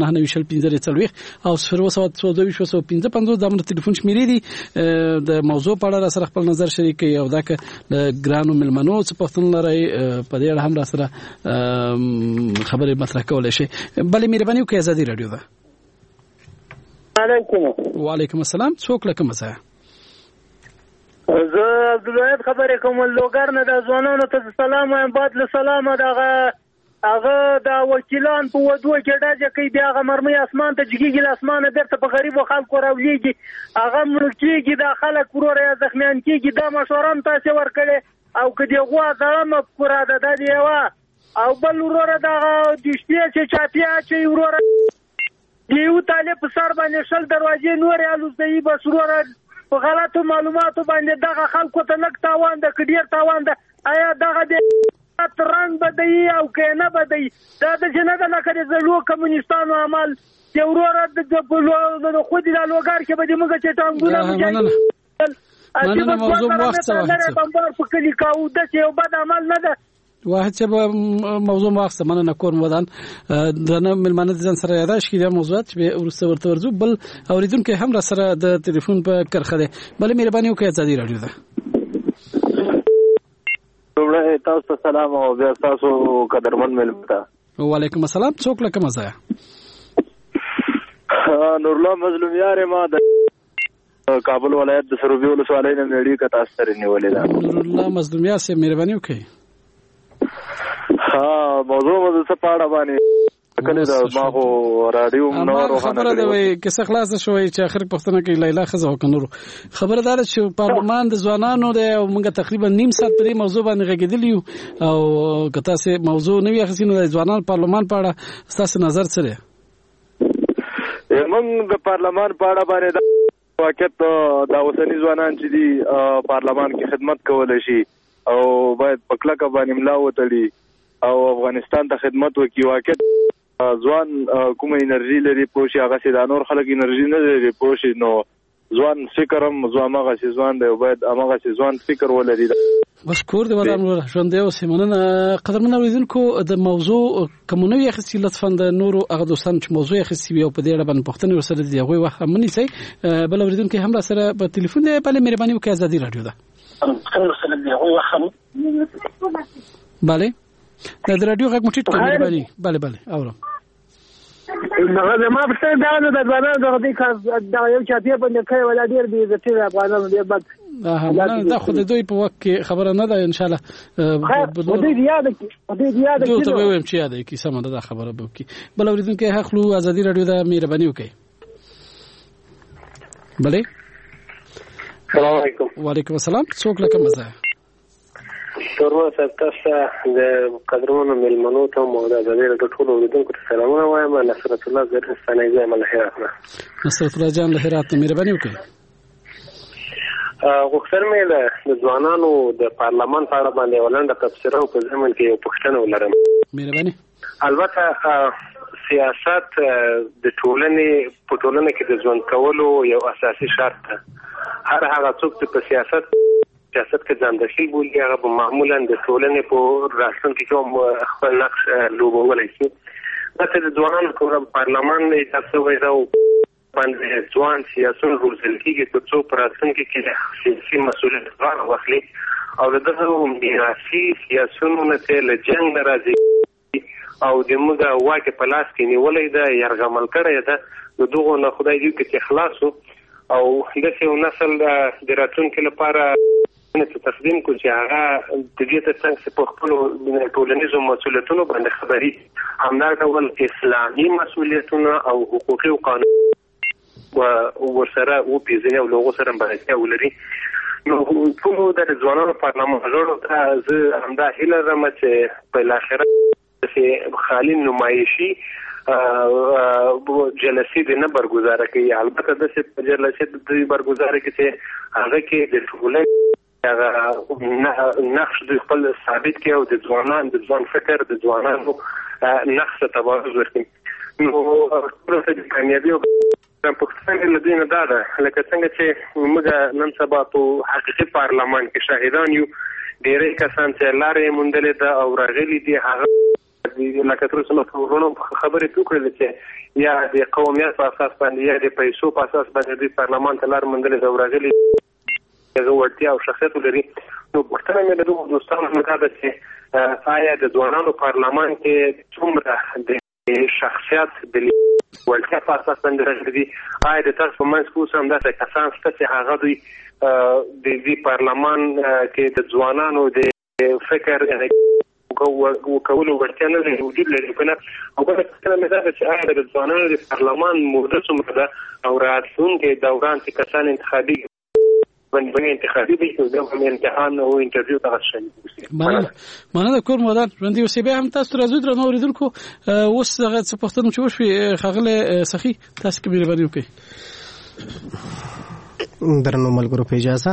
C: او 02225 د امر ټلیفون شمیرې دي د موضوع په اړه را سره خپل نظر شریکي او دا ک ګرانو ملمنو څه پښتون لري په دې اړه هم را سره خبرې مطرح کولای شي. بلې مهرباني وکړئ آزادي رادیو ده. وعلیکم السلام. څوک لکه مزه
N: زه عبدالواحد خبرې کوم لوګر نه د ځوانانو ته سلام وایم. بعد له سلامه هغه د وکیلان په ودو کې ډاځه کوي دی هغه مرمي اسمان ته جګیږي اسمانه درته په غریبو خلکو راولېږي هغه ملکیږي د خلک ورور یا زخمیان کېږي دا مشورم تاسو ورکړي او کدی غوا ځلمه پورا د دې وا او بل ورور دغه دشتي چې چاپیا چې ورور دیو طالب سر باندې شل دروازې نور الوزي بس ورور په غلطو معلوماتو باندې دغه خلکو ته لک تاوان د کډیر تاوان د آیا دغه د ترنګ بدای او کنه بدای دا د جنګ نه کړي زلو کمونستانو عمل چې ورور د خو دې د لوګار کې به موږ چې ټانګونه مجاهد
C: مننه موضوع وخت څه
N: بمبار په کلی کاو د یو بد عمل نه ده
C: واحد چې موضوع واخصه مننه کوم ودان دنه ملمانه ځان سره یاداش کړي موضوعات به ورسته ورته ورزو بل اوریدونکو هم را سره د ټلیفون په کرخه ده. بل مهرباني وکړئ آزادي رادیو ده.
K: تاسو سلام او بیا تاسو قدرمن ملمتا.
C: وعلیکم السلام. څوک لکه مزه
K: نور الله مظلوم یار ما د کابل ولایت د سروبي ولسوالۍ نه نړۍ کا تاسو سره نیولې ده.
C: نور الله مظلوم یار سه مهرباني وکړئ.
K: موضوع څه پاړه باندې کله دا ما هو رادیو نور
C: خبره ده وي که څه خلاص شوی چې اخر پښتنه کې لیلا خزه وکنورو خبردار چې پارلمان د ځوانانو د موږ تقریبا نیم ساعت په موضوع باندې غږیدلی او کته سه موضوع نوې اخسینو د ځوانانو پارلمان په اړه تاسو نظر څه دی؟
K: موږ د پارلمان په اړه باندې واقعیت د اوسنی ځوانان چې دی پارلمان کې خدمت کولای شي او باید پکلا کا باندې ملا وتړي او افغانستان ته خدمت وکړي. واقعیت ځوان کوم انرژي لري پوښي هغه سي د نور خلک انرژي نه لري پوښي نو ځوان فکرم ځوامغه سي ځوان دی باید هغه سي ځوان فکر ولري.
C: مشکور دی ودان ژوند دی او سیمنه قدرمن اوریدونکو د موضوع کومنوي اخیستي لطفا د نورو هغه دوستان چې موضوع اخیستي وي او په دې اړه باندې پوښتنه ورسره دی هغه وخت منی سي بل اوریدونکو هم را سره په ټلیفون دی په مهرباني وکړئ آزادي رادیو ده. بله د رادیو غږ مټیټ کړئ مهرباني. بله اورم.
N: هغه ما په څیر دا نه د ځوانانو دغه یو چاپیه باندې کوي ولا ډېر بې عزتي د افغانانو ډېر بد
C: دا خو د دوی په وخت کې خبره نه ده ان شاء الله
N: دوی یاد کړي
C: ته وایم چې یاد کړي سم ده خبره به وکړي بل اوریدونکو حقلو ازادي رادیو د مهرباني وکړي بله
O: السلام علیکم
C: وعلیکم السلام څوک لکه مزه
O: شروع تاسو د قدرونو ملمنو ته مو د ازادي رادیو ټول اوریدونکو ته سلامونه وایم نصرت الله زهر ستنیزه ملهرات
C: نصرت الله جان لهرات مهرباني وکړي
O: غوښتل مې د ځوانانو د پارلمان په اړه باندې ولنډه تبصره او په ځمن کې یو پوښتنه ولرم
C: مهرباني
O: البته سیاست د ټولنې په ټولنه کې د ژوند کولو یو اساسي شرط ده هر هغه څوک چې په سیاست کې ځان داخل بولي هغه به معمولا د ټولنې په راتلونکي کې خپل نقش لوبولی شي داسې د ځوانانو په پارلمان اجازه وایي باندې ځوان سیاسون روزل کېږي تر څو په راتلونکي کې سیاسي مسؤلیت غاړه واخلي او د دغه میراثي سیاسونو نه له جنګ نه راځي او د موږ واک په لاس کې نیولې ده یرغمل کړی ده نو دغه نه خدای دې کې خلاصو او دغه یو نسل د راتلونکي لپاره تقدیم کو چې هغه د دې څنګه په خپل ټولنیزو مسؤلیتونو باندې خبري همدارډول اسلامي مسؤلیتونه او حقوقي او قانوني ورسره او پیژنې او لوغو سره باندې ولري نو ټول د ځوانانو پارلمان غړو ته زه همدا هیله لرم چې په الاخره چې خالي نمایشي جلسې د نه برګزاره کوي البته د جلسې د برګزاره کوي چې هغه کې د ټولنې هغه نقش د خپل ثابت کې او د ځوان فکر د ځوانانو نقش تبارز ورکړي نو ټول څه کامیابی او پښتون له دې نه دا ده لکه څنګه چې موږ نن سبا په حقیقي پارلمان کې شاهدان یو ډېرې کسان چې لارې مونډلې ده او راغلي دي هغه لکه تر اوسه نو خبرې وکړلې چې یا د قومیت په اساس باندې یا د پیسو په اساس باندې د پارلمان ته لار مونډلې ده او راغلي هغه وړتیا او شخصیت لري نو پښتنه مې د دوستانو نه ده چې آیا د ځوانانو پارلمان کې څومره د شخصیت د ولکه په اساس باندې راځي آیا د تاسو په منځ کې هم داسې کسان شته چې هغه دوی د دې پارلمان کې د ځوانانو د فکر کولو وړتیا نه لري وجود لري کنه او په څه مې دا چې آیا د ځوانانو د پارلمان موده څومره ده او راتلونکي دوران چې کسان انتخابي باندې انتخابي دي چې د امتحان او انټرویو ته راشي
C: مانه د کور مودان باندې اوسې به هم تاسو راځو درنو اوریدونکو اوس هغه څه پښتنو چې وشوي خغله سخی تاسو کې مهرباني وکړئ
E: درنو ملګرو په اجازه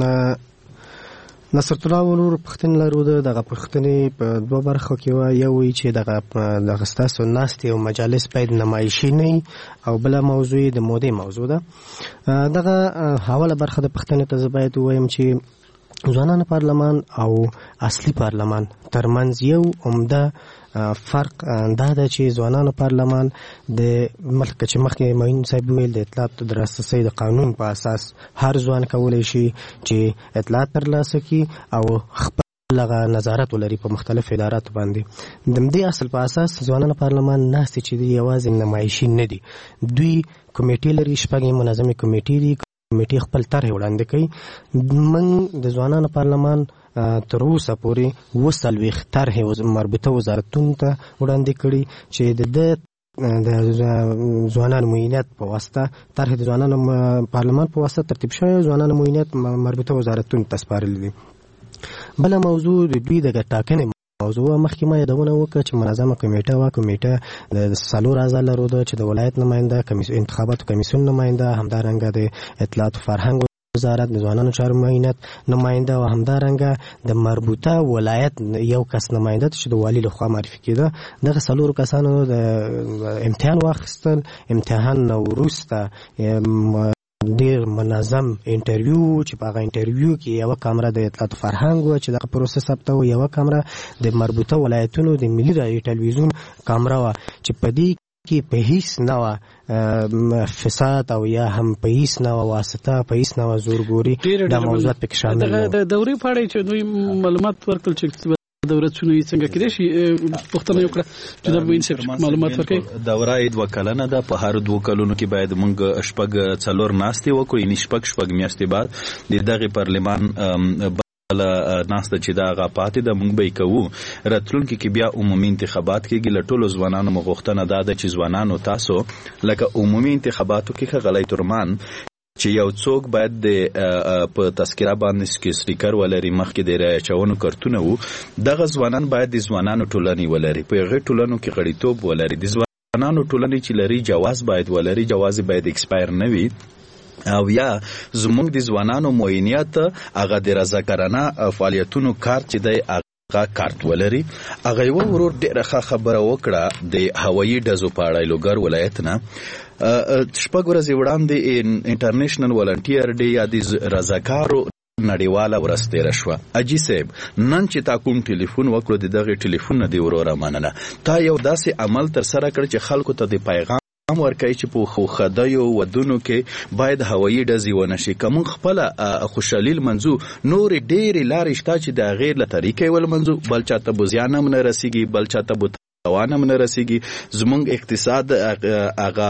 E: نصرت الله ولور پښتون لرو دغه پښتنې په دوه برخو کې یو وی چې دغه ستاسو ناستي او مجالس باید نمایشي نه او بل موضوع د مودې موضوع ده دغه حواله برخه د پښتنې ته باید وایم چې ځوانانو پارلمان او اصلي پارلمان ترمنځ یو عمده فرق دا ده چې ځوانانو پارلمان د ملک چې مخکې معین صاحب ویل د اطلاعات د راسرسۍ د قانون په اساس هر ځوان کولی شي چې اطلاعات ترلاسه کړي او خپل لغه نظارت ولري په مختلف ادارات باندې د دې اصل په اساس ځوانانو پارلمان ناستې چې دی یوازې نمایشي نه دي دوی کمیټې لري شپږ منظمې کمیټې دي کمیټې خپل طرح وړاندې کوي من د ځوانانو پارلمان تر اوسه پورې 40 طرح مربوطه وزارتونو ته وړاندې کړي چې د ځوانانو معینات په واسطه طرح د ځوانانو پارلمان په واسطه ترتیب شوی ځوانانو معینات مربوطه وزارتونو ته سپارل دي بل موضوع د دوی د ټاکنې موضوع مخکې ما یادونه وکړه چې منظمه کمیټه د څلور اعضا لرو چې د ولایت نماینده انتخاباتو کمیسیون نماینده همدارنګه د اطلاعات فرهنګ وزارت د ځوانانو چارو معینات نماینده او همدارنګه د مربوطه ولایت یو کس نماینده چې د والی لخوا معرفي کېده دغه څلور کسانو د امتحان واخیستل امتحان وروسته ډیر منظم انټرویو چې په هغه انټرویو کې یو کامره د اطلاعات فرهنګ و چې د پروسس ثبته و یو کامره د مربوطه ولایتونو د ملي رادیو ټلویزیون کامره و چې په دې کې په هیڅ نه فساد او یا هم په هیڅ نه واسطه په هیڅ نه زورګوري د موضوعات په شامل
C: د دوري په اړه چې دوی معلومات ورکړل چې دورتونه څنګه کېدای شي پښتنه یو کړه چې د موین صاحب معلومات ورکړي.
D: دوره اید وکلنه ده په هر 2 کلونو کې باید موږ شپږ څلور ناستې وکړو، یعنی شپږ میاشتې بعد د دغه پارلمان ناسته چې دا غاپاتې د موږ به کوو. راتلونکي کې بیا عمومي انتخابات کېږي. له ټولو ځوانانو مغوښتنه دا ده چې ځوانانو تاسو لکه عمومي انتخاباتو کې غلۍ ترمان چې یو څوک باید په تذکره باندې سټیکر ولري، مخکې د راچونو کارتونه وو، دغه ځوانان باید د ځوانانو ټولنې ولري، په هغه ټولنو کې غړیتوب ولري. د ځوانانو ټولنې چې لري جواز باید ولري، جواز باید ایکسپایر نه وي، او یا زموږ د ځوانانو معینیت هغه د رضاکارانه فعالیتونو کارت چې دی کارت ولري. هغه یو ورور ډېره ښه خبره وکړه د هوایي ډزو په اړه لوګر ولایت نه. شپږ ورځې وړاندې انټرنیشنل والنټیر ډے یا د رضاکارو نړیواله ورځ تېره شوه. اجي صاحب نن چې تا کوم ټلیفون وکړو د دغه ټلیفون نه دی وروره مننه، تا یو داسې عمل تر سره کړ چې خلکو ته د پیغام ورکوي چې په خودایو ودونو کې باید هوایي ډزې ونه شي. که موږ خپله خوشحالي لمنځو، نورې ډېرې لارې شته چې د هغې له طریقې ولمنځو، بل چاته به زیان هم نه رسېږي، بل چاته به تاوان هم نه رسېږي. زموږ اقتصاد هغه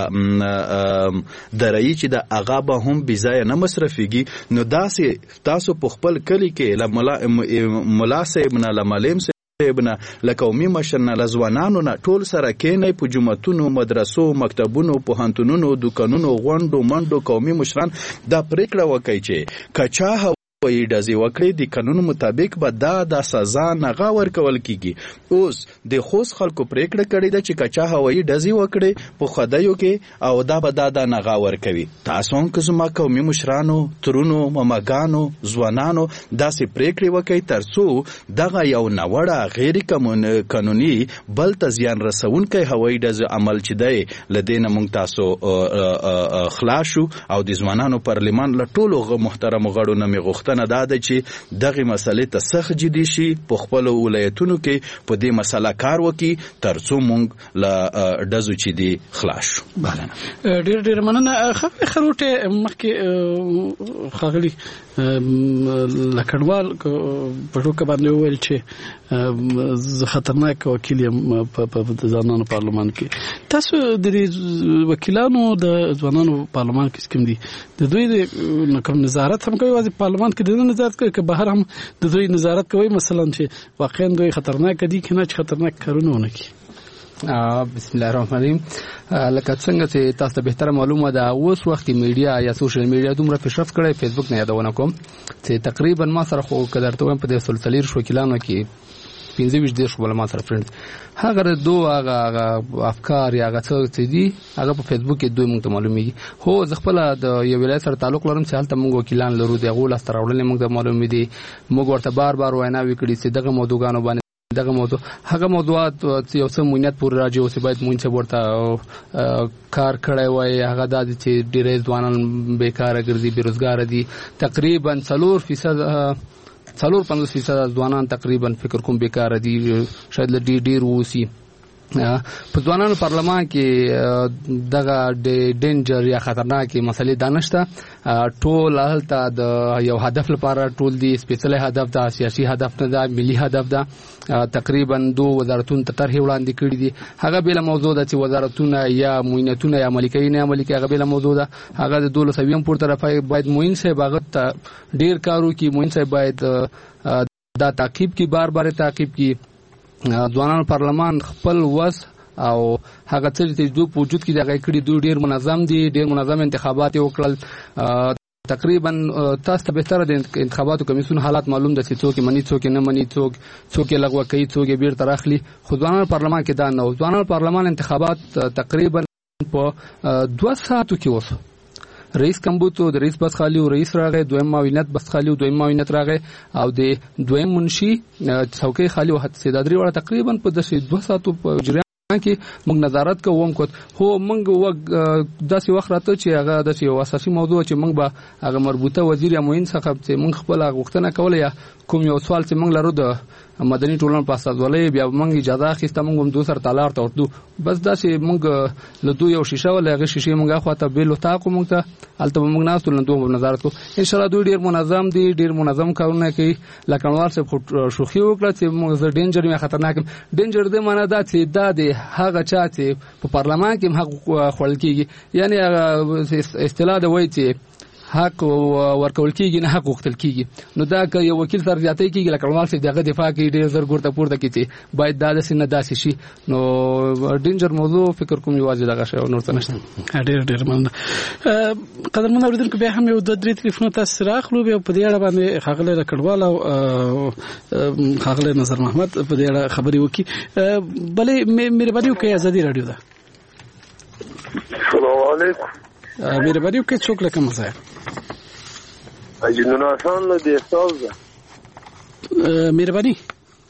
D: درایي چې د هغه به هم بېځایه نه مصرفېږي. نو داسې تاسو په خپل کلي کې له ملا صاحب نه، له معلم ابنه له قومي مشر نه، له ځوانانو نه ټول سره کېنئ، په جوماتونو، مدرسو، مکتبونو، پوهنتونونو، دوکانونو، غونډو منډو قومي مشران دا پریکړه وکړي چې که چا هوایي ډزې وکړي د قانون مطابق به دا سزا نغه ورکول کیږي. اوس د خوست خلکو پریکړه کړې ده چې که چا هوایي ډزې وکړي په خدایو کې او دا به دا نغه ورکوي. تاسو هم که زما قومي مشرانو، ترونو، ماماګانو، ځوانانو داسې پریکړې وکړي تر څو دغه یو ناوړه غیر قانوني بل ته زیان رسونکی هوایي ډزې عمل چې دی له دې نه موږ تاسو خلاص شو. او د ځوانانو پارلمان له ټولو محترمو غړو نه مې غوښتنه دا ده چې دغه مسلې ته سخت جدي شي، په خپل ولایتونو کې په دې مسله کار وکړي تر څو موږ له ډزو چې دی خلاص شو.
C: ډېر مننه. خروټه مخکې خاغلی لکړوال په ټوکه باندې وویل چې خطرناک وکیل یم په ځوانانو پارلمان کې. تاسو د وکیلانو د ځوانانو پارلمان کې کوم دي؟ د دوی د کوم نظارت هم کوي؟ واځي پارلمان کې د نظارت کوي که بهر هم د دوی نظارت کوي؟ مثلا چې واقعا دوی خطرناک دي که نه چې خطرناک کارونه ونه کوي؟
G: بسم الله الرحمن الرحیم. لکه څنګه چې تاسو ته بهتره معلومه ده، اوس وخت میډیا یا سوشل میډیا دومره پیشرفت کړی، فیسبوک نه یادونه کوم چې تقریبا ما سره خو کدارته وایم په دې سلسله وکیلانو کې 25 دیش بل ما سره فرند هغه هغه افکار یا هغه څه دي هغه په فیسبوک کې دوی موږ ته معلومیږي. هو زه خپل د یو ولایت سره تعلق لرم چې هلته موږ وکیلان لرو، د غول استراولل موږ ته معلومې دي. موږ ورته بار ویناوي کړي چې دغه موضوعګانو باندې دغه هغه موضوعات یو څه مونیت پور راځي او چې باید مونږ ورته کار کړی وای. هغه د چې ډېر ځوانان بیکاره ګرځي، بیروزګار دي. تقریبا 4-5% ځوانان تقریبا فکر کوم بیکاره دي، شاید ډېر ووسی. په ځوانانو پارلمان کې دغه ډینجر یا خطرناکې مسلې دانشته. ټول هلته د یو هدف لپاره ټول دي، سپیشل هدف ده، سیاسي هدف نه ده، ملي هدف ده. تقریبا 2 وزارتونو ته طرحې وړاندې کړي دي. هغه بله موضوع ده چې وزارتونه یا معینتونه یا عملي کوي نه عملي کوي، هغه بله موضوع ده. هغه د 1200 پورته رافای باید معین صاحب هغه ته ډېر کار وکړي. معین صاحب باید دا تعقیب کی بار تعقیب کی. ځوانانو پارلمان خپل وس او هغه څه چې دوی په وجود کې دغه کړي دوی ډېر منظم دي، ډېر منظم انتخابات وکړل. تقریبا تاسو ته بهتره د انتخاباتو کمیسیون حالات معلوم ده چې څوک مني څوک نه مني، څوک لغوه کوي، څوک بیرته راخلي. خو ځوانانو پارلمان کې دا نه و. ځوانانو پارلمان انتخابات تقریبا په 2 ساعتو کې وسو. رئیس کمبوتو د رئیس بس خالی او رئیس راغی، دویم معاونت بس خالی او دویم معاونت راغی او د دویم منشي څوکۍ خالی او حد سیدادری وړه تقریبا په 2 ساعتو په جریان کې موږ نظارت کوو. هو موږ داسې وخت راته چې هغه د یو اساسي موضوع چې موږ به هغه مربوطه وزیر یا معین څخه چې موږ خپل غوښتنه کوله یا کوم یو سوال چې موږ لرو د مدني ټولنه په استازولۍ بیا موږ اجازه اخیسته موږ هم دوی سره تالار ته ورتو بس داسې موږ له دوی یو شیشه ول هغه شیشه موږ خواته بیل تاکو موږ ته هلته موږ ناستو له دوی نظارت کو ان شاء الله دوی ډیر منظم دي ډیر منظم کارونه کوي لکهوال صاحب شوخي وکړه چې موږ ډینجر یا خطرناک ډینجر دې معنا دا چې دا د هغه چا چې په پارلمان کې حق خپل کیږي یعنی اصطلاح د وایي چې حق ورکول کیږي نه حق وختل کیږي نو دا که یو وکیل سره زیاتې کیږي لکه کلوال سي دغه دفاع کوي ډیر زر ګورته پورته کیږي باید دا د سینه داسې شي نو ډینجر موضوع فکر کوم یوازې دغه شی نور څه نشته
C: ډیر مننه قدرمن اوریدونکو به هم یو د درې ټلیفون تاسو راخلو به په دې اړه باندې خاغله کډوال او خاغله نظر محمد په دې اړه خبري وکي بلې مهرباني وکړئ ازادي رادیو ده
P: السلام علیکم
C: مهرباني وکړئ څوک لکه مزه
P: اجنونه آسان له دې سوزه
C: مهرباني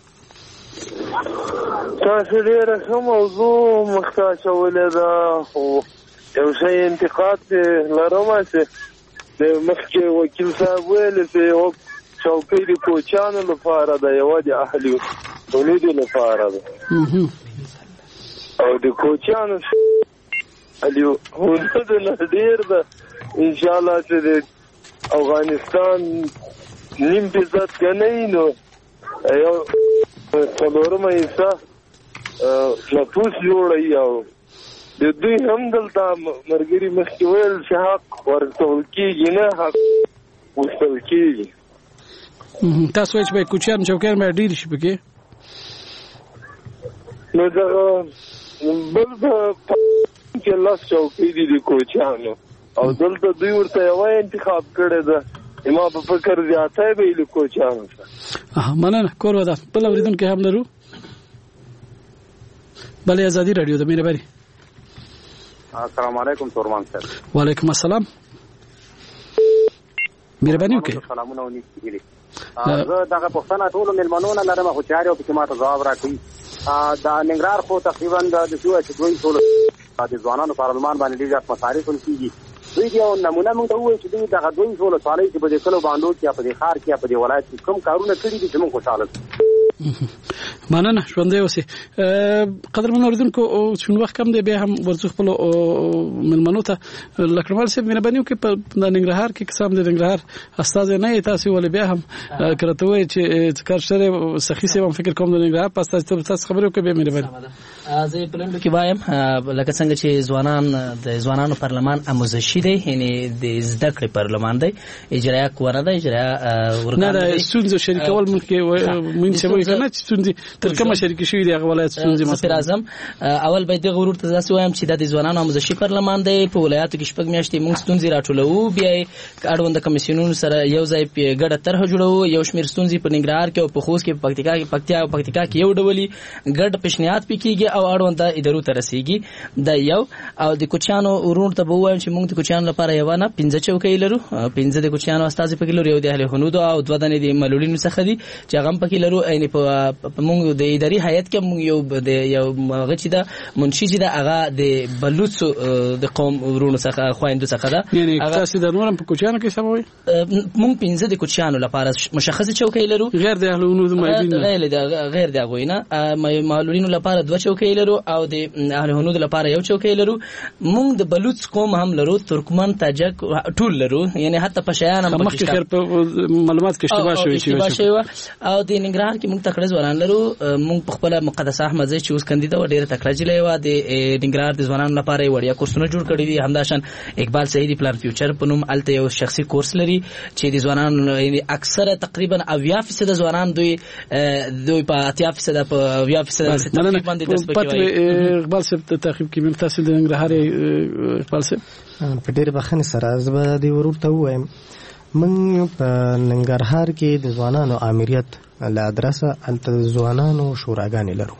P: تاسو ډېر ښه موضوع مخته اچولې ده خو یو شی انتقاد لرم چې د مخکې وکیل صاحب ویل چې یو چوکۍ د کوچیانو لپاره ده یوه د اهلي تولیدو لپاره ده او د کوچیانو اهلي هنر نه ډېر ده انشاءالله چې د افغانستان نیم فیصد که نه وي نو یو څلورمه حصه نفوس جوړوي او د دوی هم دلته ملګري مخکې ویل چې حق ورکول کېږي نه حق غوښتل کېږي
C: تاسو وایئ چې باید کوچیان چوکیان باید ډېر شي پکې
P: نو دغه بل کې لس چوکۍ دي د کوچیانو او دلته دوی ورته یوه انتخاب کړې ده ما په فکر زیاتی به یې له کوچیانو سره
C: مننه کور ودان بل اورېدونکی هم لرو بلې ازادي راډیو ده مهرباني
Q: السلام علیکم تورمان صاحب
C: وعلیکم السلام مهرباني وکړئ
Q: سلامونه ونیسئ زه دغه پوښتنه ټولو مېلمنو نه لرم خو چې هر یو پکې ماته ځواب راکوي د ننګرهار خو تقریبا د دوی چې دوی ټول د ځوانانو پارلمان باندې ډېر زیات مصارف کېږي دوی یو نمونه موږ ته ووایي چې دوی دغه دوی ټول سالۍ چې په دې کلو باندې کې یا په دې ښار کې یا په دې ولایت کې کوم کارونه کړي دي چې موږ خوشحاله
C: مننه ژوندی اوسئ قدرمن اورېدونکو چون وخت کم دی بیا هم ورځو خپل مېلمنو ته لکړمال صاحب مهرباني وکړئ په ننګرهار کې قسم د ننګرهار استازی نه یې تاسو ولې بیا هم کرته وایي چې کار شری سخی صاحب هم فکر کوم د ننګرهار په تاسو خبرې وکړئ بیا مهرباني
H: زه په لندو کې وایم لکه څنګه چې ځوانانو پارلمان آموزشي دی یعنی د زده کړې پارلمان دی اجرایه قوه نه ده اجرایه ورکان
C: نه د ستونزو شریکول ممکن چې کنه چې ستونزې تر کومه شریک شوې دي هغه ولایت ستونزې
H: مثلا اعظم اول باید د غرور ته ځاسي وایم چې د ځوانانو آموزشي پارلمان دی په ولایتو کې شپږ میاشتې موږ ستونزې راټولو بیا اړوند کمیسیونونو سره یو ځای ګډه طرح جوړو یو شمېر ستونزې په ننګرهار کې او په خوست کې په پکتیا کې یو ډولي ګډ پیشنهاد پکېږي او اړوند ادارو ته رسیږي د یو او د کوچیانو ورور ته به وایم چې موږ د کوچیانو لپاره یو نه 15 چوکۍ لرو 15 د کوچیانو استازي پکې لرو یو د اهل حنود او دوه دنې د ملولینو څخه دي چې هغه پکې لرو یعنی په موږ د اداري هیئت کې موږ یو غچې د منشي چې د هغه د بلوچ د قوم ورونو څخه خويندو څخه ده
C: یعنی تاسو د نورم په کوچیانو کې سموي
H: موږ 15 د کوچیانو لپاره مشخصه چوکۍ لرو
C: غیر د اهل حنود
H: غیر د غوینه ملولینو لپاره دوه چوکۍ لرو او د اهل حنود لپاره یو چوکۍ لرو موږ د بلوچ قوم هم لرو ترکمن تاجک ټول لرو یعنی حتی په شیان هم
C: مخکې خیر په معلومات کې اشتباه شوی
H: او د ننګرهار کې موږ تکړه ځوانان لرو موږ په خپل مقدسه احمد چې اوس کاندید و ډیره تکړه جلې و د ننګرهار د ځوانانو لپاره وړیا کورسونه جوړ کړی دي همداشان اقبال سعیدی پلان فیوچر په نوم الته یو شخصي کورس لري چې د ځوانانو یعنی اکثره تقریبا 80% ځوانان دوی په 80% په 80% باندې د
C: سپکوي اقبال صاحب تعقیب کې ممتاز د ننګرهار اقبال صاحب
E: په ډېر بخښنې سره زه د ورور ته وایم من په ننګرهار کې د ځوانانو امریت له ادرسه الته ځوانانو شوراګانې لرو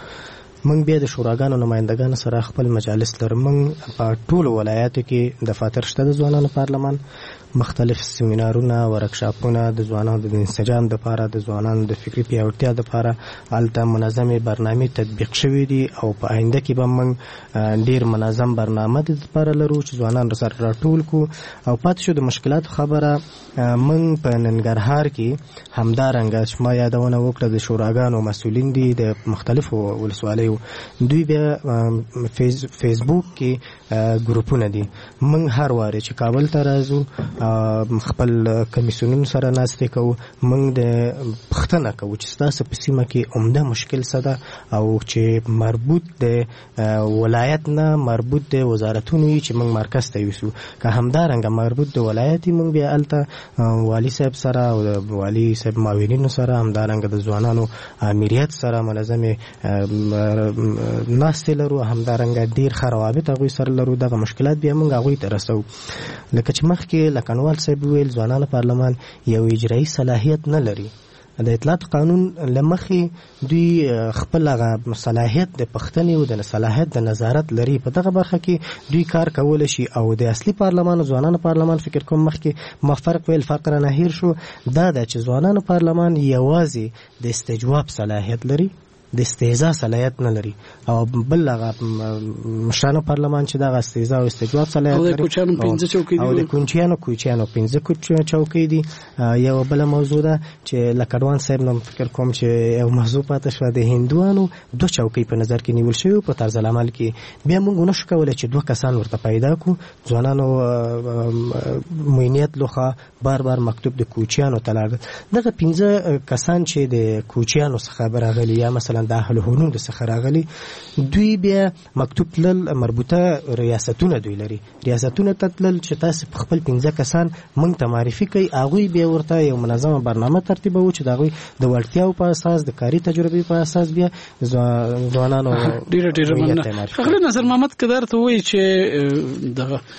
E: من بیا د شوراګانو نمائندګانو سره خپل مجالس لرو من په ټولو ولایاتو کې دفاتر شته د ځوانانو پارلمان مختلف سیمینارونه ورکشاپونه د ځوانانو د انسجام لپاره د ځوانانو د فکري پیاوړتیا لپاره الته منظمې برنامې تطبیق شوې دي او په آینده کې به موږ ډیر منظم برنامه د لپاره لرو چې ځوانان سره راټول کو او پاتې شو د مشکلات خبره موږ په ننګرهار کې همدارنګه شما یادونه وکړه د شوراګانو مسؤلین دي د مختلفو ولسوالیو دوی بیا فیسبوک کې ګروپونه دي موږ هر واره چې کابل ته راځو خپل کمیسیونونو سره ناستې کوو موږ د پښتنه کوو چې تاسو په سیمه کې عمده مشکل څه ده او چې مربوط د ولایت نه مربوط د وزارتونو چې موږ مرکز ته یوسو که همدارنګه مربوط د ولایت موږ بیا الته والی صاحب سره او د والی صاحب معاونینو سره همدارنګه د ځوانانو امریت سره منظمه ناستې لرو همدارنګه ډیر خرابات هغوی سره لرو دغه مشکلات بیا موږ هغوی ته رسو لکه چې مخکې لکنوال صاحب ویل ځوانانو پارلمان یو اجرایي صلاحیت نه لري د اطلاعات قانون لمخې دوی خپل صلاحیت د پښتنې او د صلاحیت د نظارت لري په دغه برخه کې دوی کار کول شي او د اصلي پارلمان ځوانانو پارلمان فکر کوم مخکې ما فرق ویل فقره نه هیر شو دا د چې ځوانانو پارلمان یوازې د استجواب صلاحیت لري د استهزاء صلاحیت نه لري او بل هغه مشرانو پارلمان چې دغه استهزاء او استجواب صلاحیت لري او د کوچیانو 15 چوکۍ دي یو بل موضوع ده چې لکډوان صاحب نو فکر کوم چې یو موضوع پاتې شو د هندوانو 2 چوکۍ په نظر کې نیول شوی په طرز العمل کې بیا موږ نشو کولای چې 2 کسان ورته پیدا کو ځوانانو موینیت لوخه بار مکتوب د کوچیانو تلاړ دغه 15 کسان چې د کوچیانو څخه برغلي یا مثلا د اهل هنود څخه راغلي دوی بیا مکتوب تل مربوطه ریاستونه دوی لري ریاستونه تل چې تاسو خپل 15 کسان مونږ ته معرفي کوي هغه بیا ورته یو منظمه برنامه ترتیبوي چې دغه د وړتیاو په اساس د کاري تجربې په اساس بیا ځوانانو
C: ډیر مننه خغلی نظر محمد کدار ته وایي چې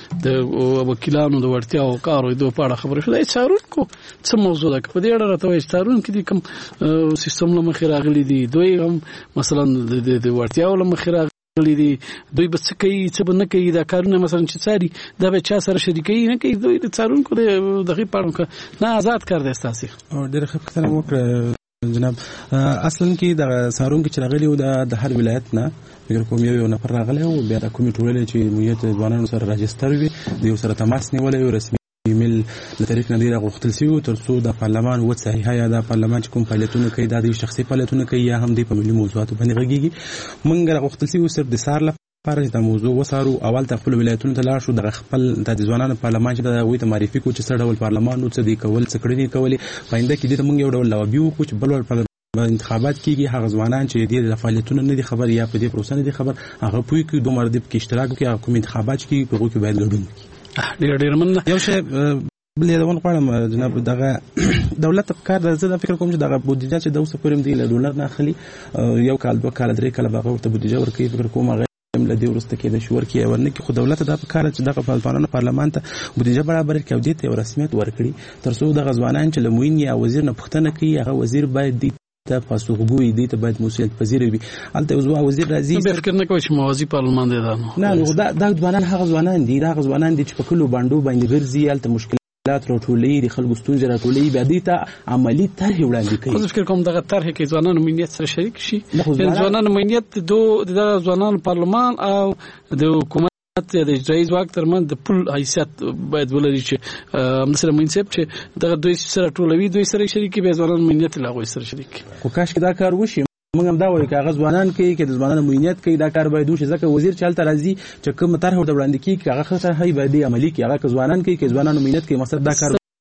C: د وکیلانو د وړتیاو کارو دوه پاړه خبره شوه څارون کو څه موضوع ده په دې اړه راته وایي څارون کې کوم سیستم لمخې راغلي دي دوی هم مثلا د وړتیاو لمخې راغلي دي دوی به څه کوي څه به نه کوي دا کارونه مثلا چې څاري دا به چا سره شریکي نه کوي دوی د څارونکو دغه پاړو نه آزاد کار دی تاسو
F: او ډېر ښه پوښتنه وکړه جناب اصلا کې د څارونکو چې راغلي او د هر ولایت نه فکر کوم یو نفر راغلی او بیا د کومې ټولنې چې مویت ځوانانو سره راجستر وي د یو سره تماس نیولی او رسمي ایمیل له طریق نه دی غوښتل شوی ترڅو د پارلمان و صحیحه یا د پارلمان چې کوم فعالیتونه کوي د شخصي فعالیتونه کوي یا هم د ملي موضوعاتو باندې غږیږي مونږ غوښتل شوی صرف د سار لپاره د موضوع وسارو اول د خپل ولایتونو ته لاړ شو د خپل د ځوانانو پارلمان چې د وې ته معرفي کو چې څه ډول پارلمان نو څه دی کول څه کړی کولې پاینده کې د مونږ یو ډول لوبیو کو چې بل ډول انتخابات کیږي هغه ځوانان چې د فعالیتونو نه دي خبر یا په دې پروسه نه دي خبر هغه پوي کې دوه مرده کې اشتراک کوي هغه کوم انتخابات کې په کې باید ګډون وکړي
C: ډیر مننه
F: یو شی بل یو غواړم جناب دغه دولت کار زه فکر کوم چې دغه بودیجه چې د اوسه پرم دی له ډالر نه اخلي یو کال 2 کال 3 کال باغ ورته بودیجه ورکوي فکر کوم هغه لدی ورسته کې د شور کې ورنه کې خو دولت د کار چې دغه فلسفانو پارلمان ته بودیجه برابر کې او دې ته رسمیت ورکړي ترڅو د غزوانان چې لموین یا وزیر نه پښتنه کوي هغه وزیر باید دی ته پاسخګوي دی ته باید مسؤلیت پذیر وي البته وزوا وزیر راځي
C: فکر نه کوي چې موازی پارلمان دی
F: نه دا ځوانان هغه ځوانان دي دا ځوانان دي چې په کلو باندې باندې ګرځي البته مشکلات راټولې د خلکو ستونزې راټولې بیا دې ته عملی طرح وړاندې کوي
C: زه فکر کوم دغه طرح کې ځوانانو مليت سره شریک شي ځوانانو مليت د ځوانانو پارلمان او د حکومت د اجرایي ځواک ترمن د پل حیثیت باید ولري چې مثلا منصب چې دغه دوی سره ټولوي دوی سره شریکي به ځوانان مليت لا غوي سره شریک
F: خو کاش کې دا کار وشي موږ هم دا وایو چې هغه ځوانان کې د ځوانانو مليت کې دا کار باید وشي ځکه وزیر چالت راځي چې کوم طرح د وړاندې کې هغه خسر هي باید عملی کې هغه ځوانان کې ځوانانو مليت کې مقصد دا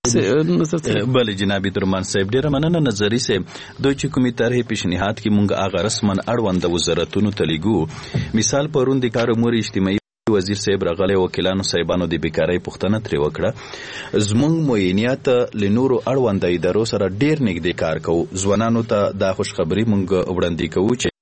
F: کار
D: بله جنابي درمان صاحب ډیره مننه نظری صاحب دوی چې کومي طرح پیشنهاد کې مونږ هغه رسمن اړوند وزارتونو تلیګو مثال پرون د کار امور اجتماعي وزیر صاحب راغلی وکیلانو صاحبانو د بیکاری پوښتنه ترې وکړه زمونږ معینیت لنورو اړوند ادارو سره ډیر نږدې کار کوو ځوانانو ته دا خوشخبری مونږ وړاندې کوو چې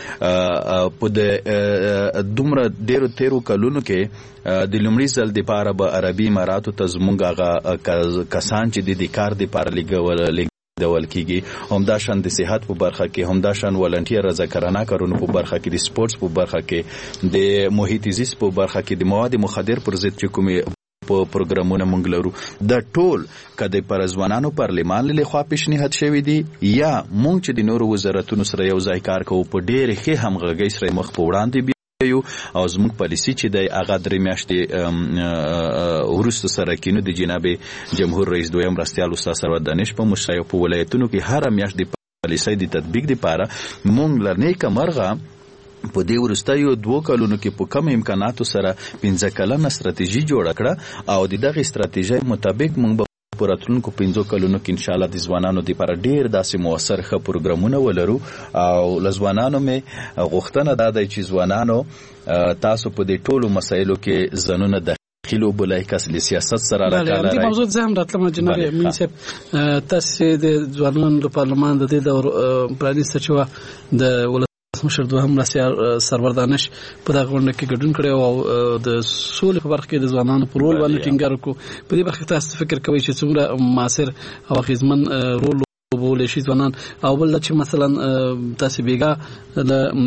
D: په د دومره ډیرو تیرو کلونو کې د لومړي ځل د پاره به عربي اماراتو ته زمونږ هغه کسان چې د کار د پاره لګول کیږي همدا شان د صحت په برخه کې همدا شان ولنټیر رضاکارانه کارونو په برخه کې د سپورتس په برخه کې د محیط زیست په برخه کې د مواد مخدر پر ضد چې کومې پروګرامونه موږ لرو د ټول کده پر ځوانانو پارلمان له خوا پیشنهاد شوی دی یا موږ چې د نورو وزارتونو سره یو ځای کار کوو په ډېر ښه همغږۍ سره مخ په وړاندې او زموږ پالیسي چې د هغه درې میاشتې وروسته سره کینو د جناب جمهور رئیس دویم مرستیال استاد سرور دانش په مشایع په ولایتونو کې هر میاشت د پالیسي د تطبیق لپاره مونږ لرنیکه مرغه په دې ورستایو 2 کلونو کې په کم امکاناتو سره 15 کلنه ستراتیژي جوړه کړه او د دغه ستراتیژي مطابق مونږ په راتلونکو 15 کلونو کې ان شاء الله د ځوانانو لپاره ډېر داسې موثر ښه پروګرامونه ولرو او لزوانانو مې غوښتنه ده چې ځوانانو تاسو په دې ټولو مسایلو کې ځانونه داخلو بلای کس له سیاست سره علاقه لري.
C: موضوع زم راتلم جناب امین صاحب تاسو د ځوانانو د پارلمان د دې دور پرانیسته چې د مشر دوهم مرستیال سرور دانش په دغه غونډه کې ګډون کړی او د سولې په برخه کې د ځوانانو په رول باندې ټینګار وکړو. په دې برخه تاسو فکر کوئ چې څومره موثر او اغیزمن رول وبولې شي ځوانان او بل چې مثلا تاسو بیګا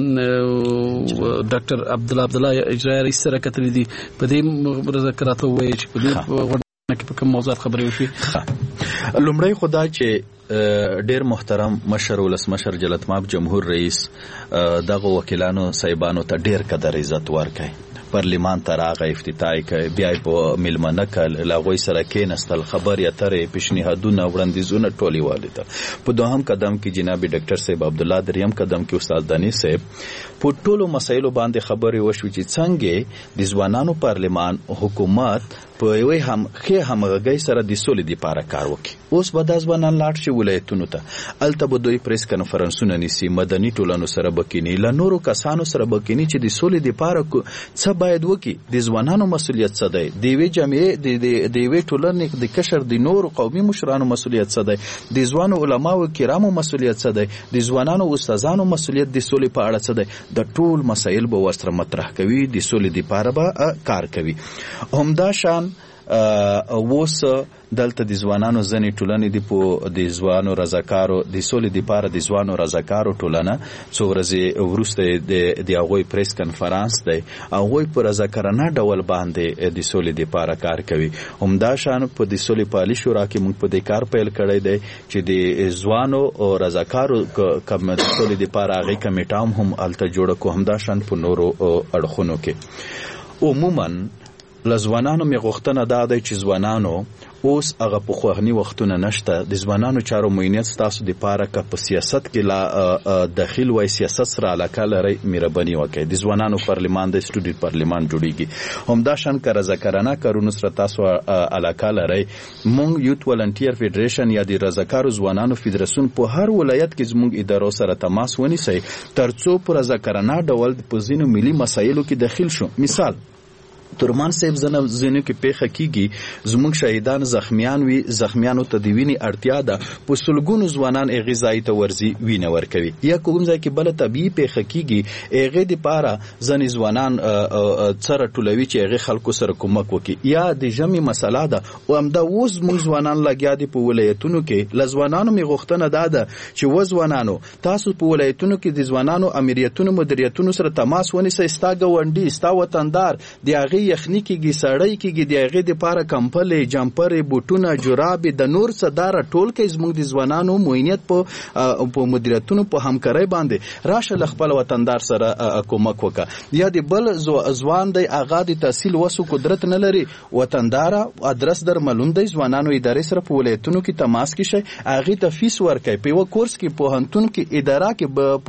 C: د ډاکټر عبدالله اجرایی رئیس سره کتلې دي په دې مذاکراتو وایي چې په دې غونډه کې په کوم موضوعات خبرې وشي.
D: لومړی خدای چې ډیر محترم مشر ولسمشر جلالتمآب جمهور رئیس دغه وکیلانو صاحبانو ته ډیر قدر عزت ورکړي پارلمان ته راغی افتتاحي کوي بیا په میلمنه کل لاغوي سره کېنستل خبرې اترې پیشنهادونه وړاندیزونه ټولې والده په دوهم قدم کې جناب ډاکټر صاحب عبدالله دریم قدم کې استاد دانش صاحب په ټولو مسایلو باندې خبرې وشوې چې څنګه د ځوانانو پارلمان حکومت په یوې همغږۍ سره د سولې لپاره کار وکړي. اوس به د ځوانان لاړ شي ولایتونو ته الته به دوی پریس کنفرانسونه نیسي مدني ټولنو سره بکینی له نورو کسانو سره بکینی چې د سولې لپاره څه باید وکړي د ځوانانو مسولیت څه دی د یوې جامعې د یوې ټولنې د کشر د نورو قومي مشرانو مسولیت څه دی د ځوانو علماو کرامو مسولیت څه دی د ځوانانو استادانو مسولیت د سولې په اړه څه دی د ټول مسایل به ورسره مطرح کوي د سولې لپاره به کار کوي. همدا شان اوس دلته د ځوانانو ځنې ټولنې دی په د ځوانو رضاکارو د سولې لپاره د ځوانو رضاکارو ټولنه څو ورځې وروسته د هغوی پریس کنفرانس دی هغوی په رضاکارانه ډول باندې د سولې لپاره کار کوي. همدا شان په د سولې پالي شورا کې موږ په دې کار پیل کړی دی چې د ځوانو او رضاکارو کوم د سولې لپاره هغې کمیټه هم هلته جوړه کړو. همدا شان په نورو اړخونو کې عموما لزوانانو می غوښتنه دا دی چې ځوانانو اوس هغه پخواني وختونه نشته د ځوانانو چارو معینیت تاسو د پاره که په سیاست کې لا داخل وای سیاست سره علاقه لري مهرباني وکړئ د ځوانانو پارلمان د سټوډنټ پارلمان جوړیږي. همدا شان که رضاکارانه کارونو سره تاسو علاقه لري مونږ یوت ولنټیر فدریشن یا د رضاکارو ځوانانو فدراسیون په هر ولایت کې زموږ ادارو سره تماس ونیسي ترڅو په رضاکارانه ډول په ځینو ملي مسایلو کې داخل شو. مثال ترمان صاحب زنه کې پیخه کیږي زموږ شهیدان زخمیان وي زخمیانو ته دی ویني اړتیا ده په سلګونو ځوانان غذایی ته ورزي وینه ورکوي یا کوم ځای کې بل طبيعي پیخه کیږي هغه د پاره ځنې ځوانان سره ټولوي چې هغه خلکو سره کومک وکړي یا د جمعي مسله ده او همدا اوس موږ ځوانان لګیا دي په ولایتونو کې لزوانانو می غوښتنه ده چې وځوانانو تاسو په ولایتونو کې د ځوانانو امریتونو مدیریتونو سره تماس ونیسئ ستا ګوندي ستا وطندار دی هغه یخنی کېږي سړی کېږي د هغې دپاره کمپلې جمپرې بوټونه جرابې د نور څه ټول کوي زموږ د ځوانانو معینیت په مدیریتونو په همکارۍ باندې راشه له خپل وطندار سره کومک وکړه یا د بل ځوان دی هغه د تحصیل وسو قدرت نه لري وطنداره ادرس در معلوم دی ځوانانو ادارې سره په ولایتونو کې تماس کې شي هغې ته فیس ورکوي په یوه کورس کې پوهنتون کې اداره کې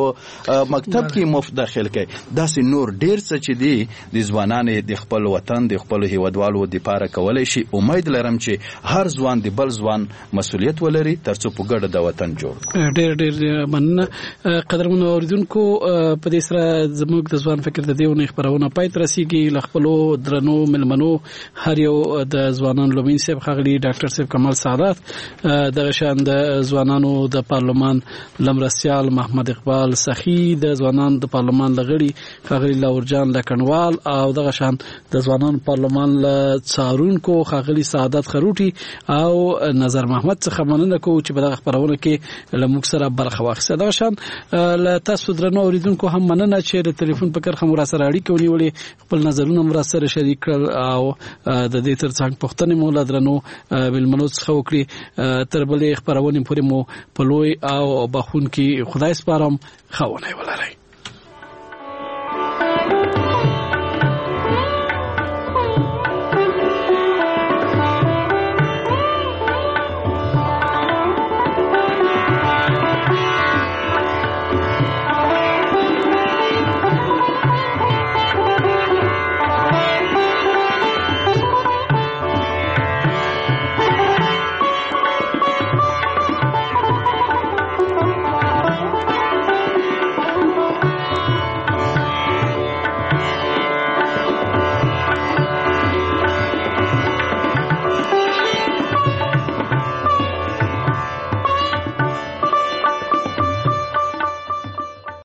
D: په مکتب کې مفت داخل کوي. داسې نور ډېر څه چې دي د ځوانانو د خپل وطن د خپل هیوادوالو د پاره کولای شي. امید لرم چې هر ځوان د بل ځوان مسولیت ولري ترڅو په ګډه د وطن جوړ.
C: ډېر مننه قدرمنو اوریدونکو په دې سره زموږ د ځوان فکر د دیونه خبرونه پای ته رسیږي. له خپلو درنو ملمنو هر یو د ځوانانو لومین صاحب خغلی ډاکټر صاحب کمال سعادت دغه شان د ځوانانو د پارلمان لمرسیال محمد اقبال سخی د ځوانانو د پارلمان لغړي خغلی لاورجان لکنوال او دغه افغانستان د ځوانانو پارلمان له څارونکو ښاغلي سعادت خروټي او نظر محمد څخه مننه کوو چې په دغه خبرونه کې له موږ سره برخه واخیسته. دا شان له تاسو درنو اوریدونکو هم مننه چې د ټلیفون په کرخه مو سره اړیکه ونیولې، خپل نظرونه مو سره شریک کړل او د دې ترڅنګ پوښتنې مو له درنو مېلمنو څخه وکړي. تر بلې خبرونه پورې مو په لوی او بخون کې خدای سپارم. خاونای ولرئ.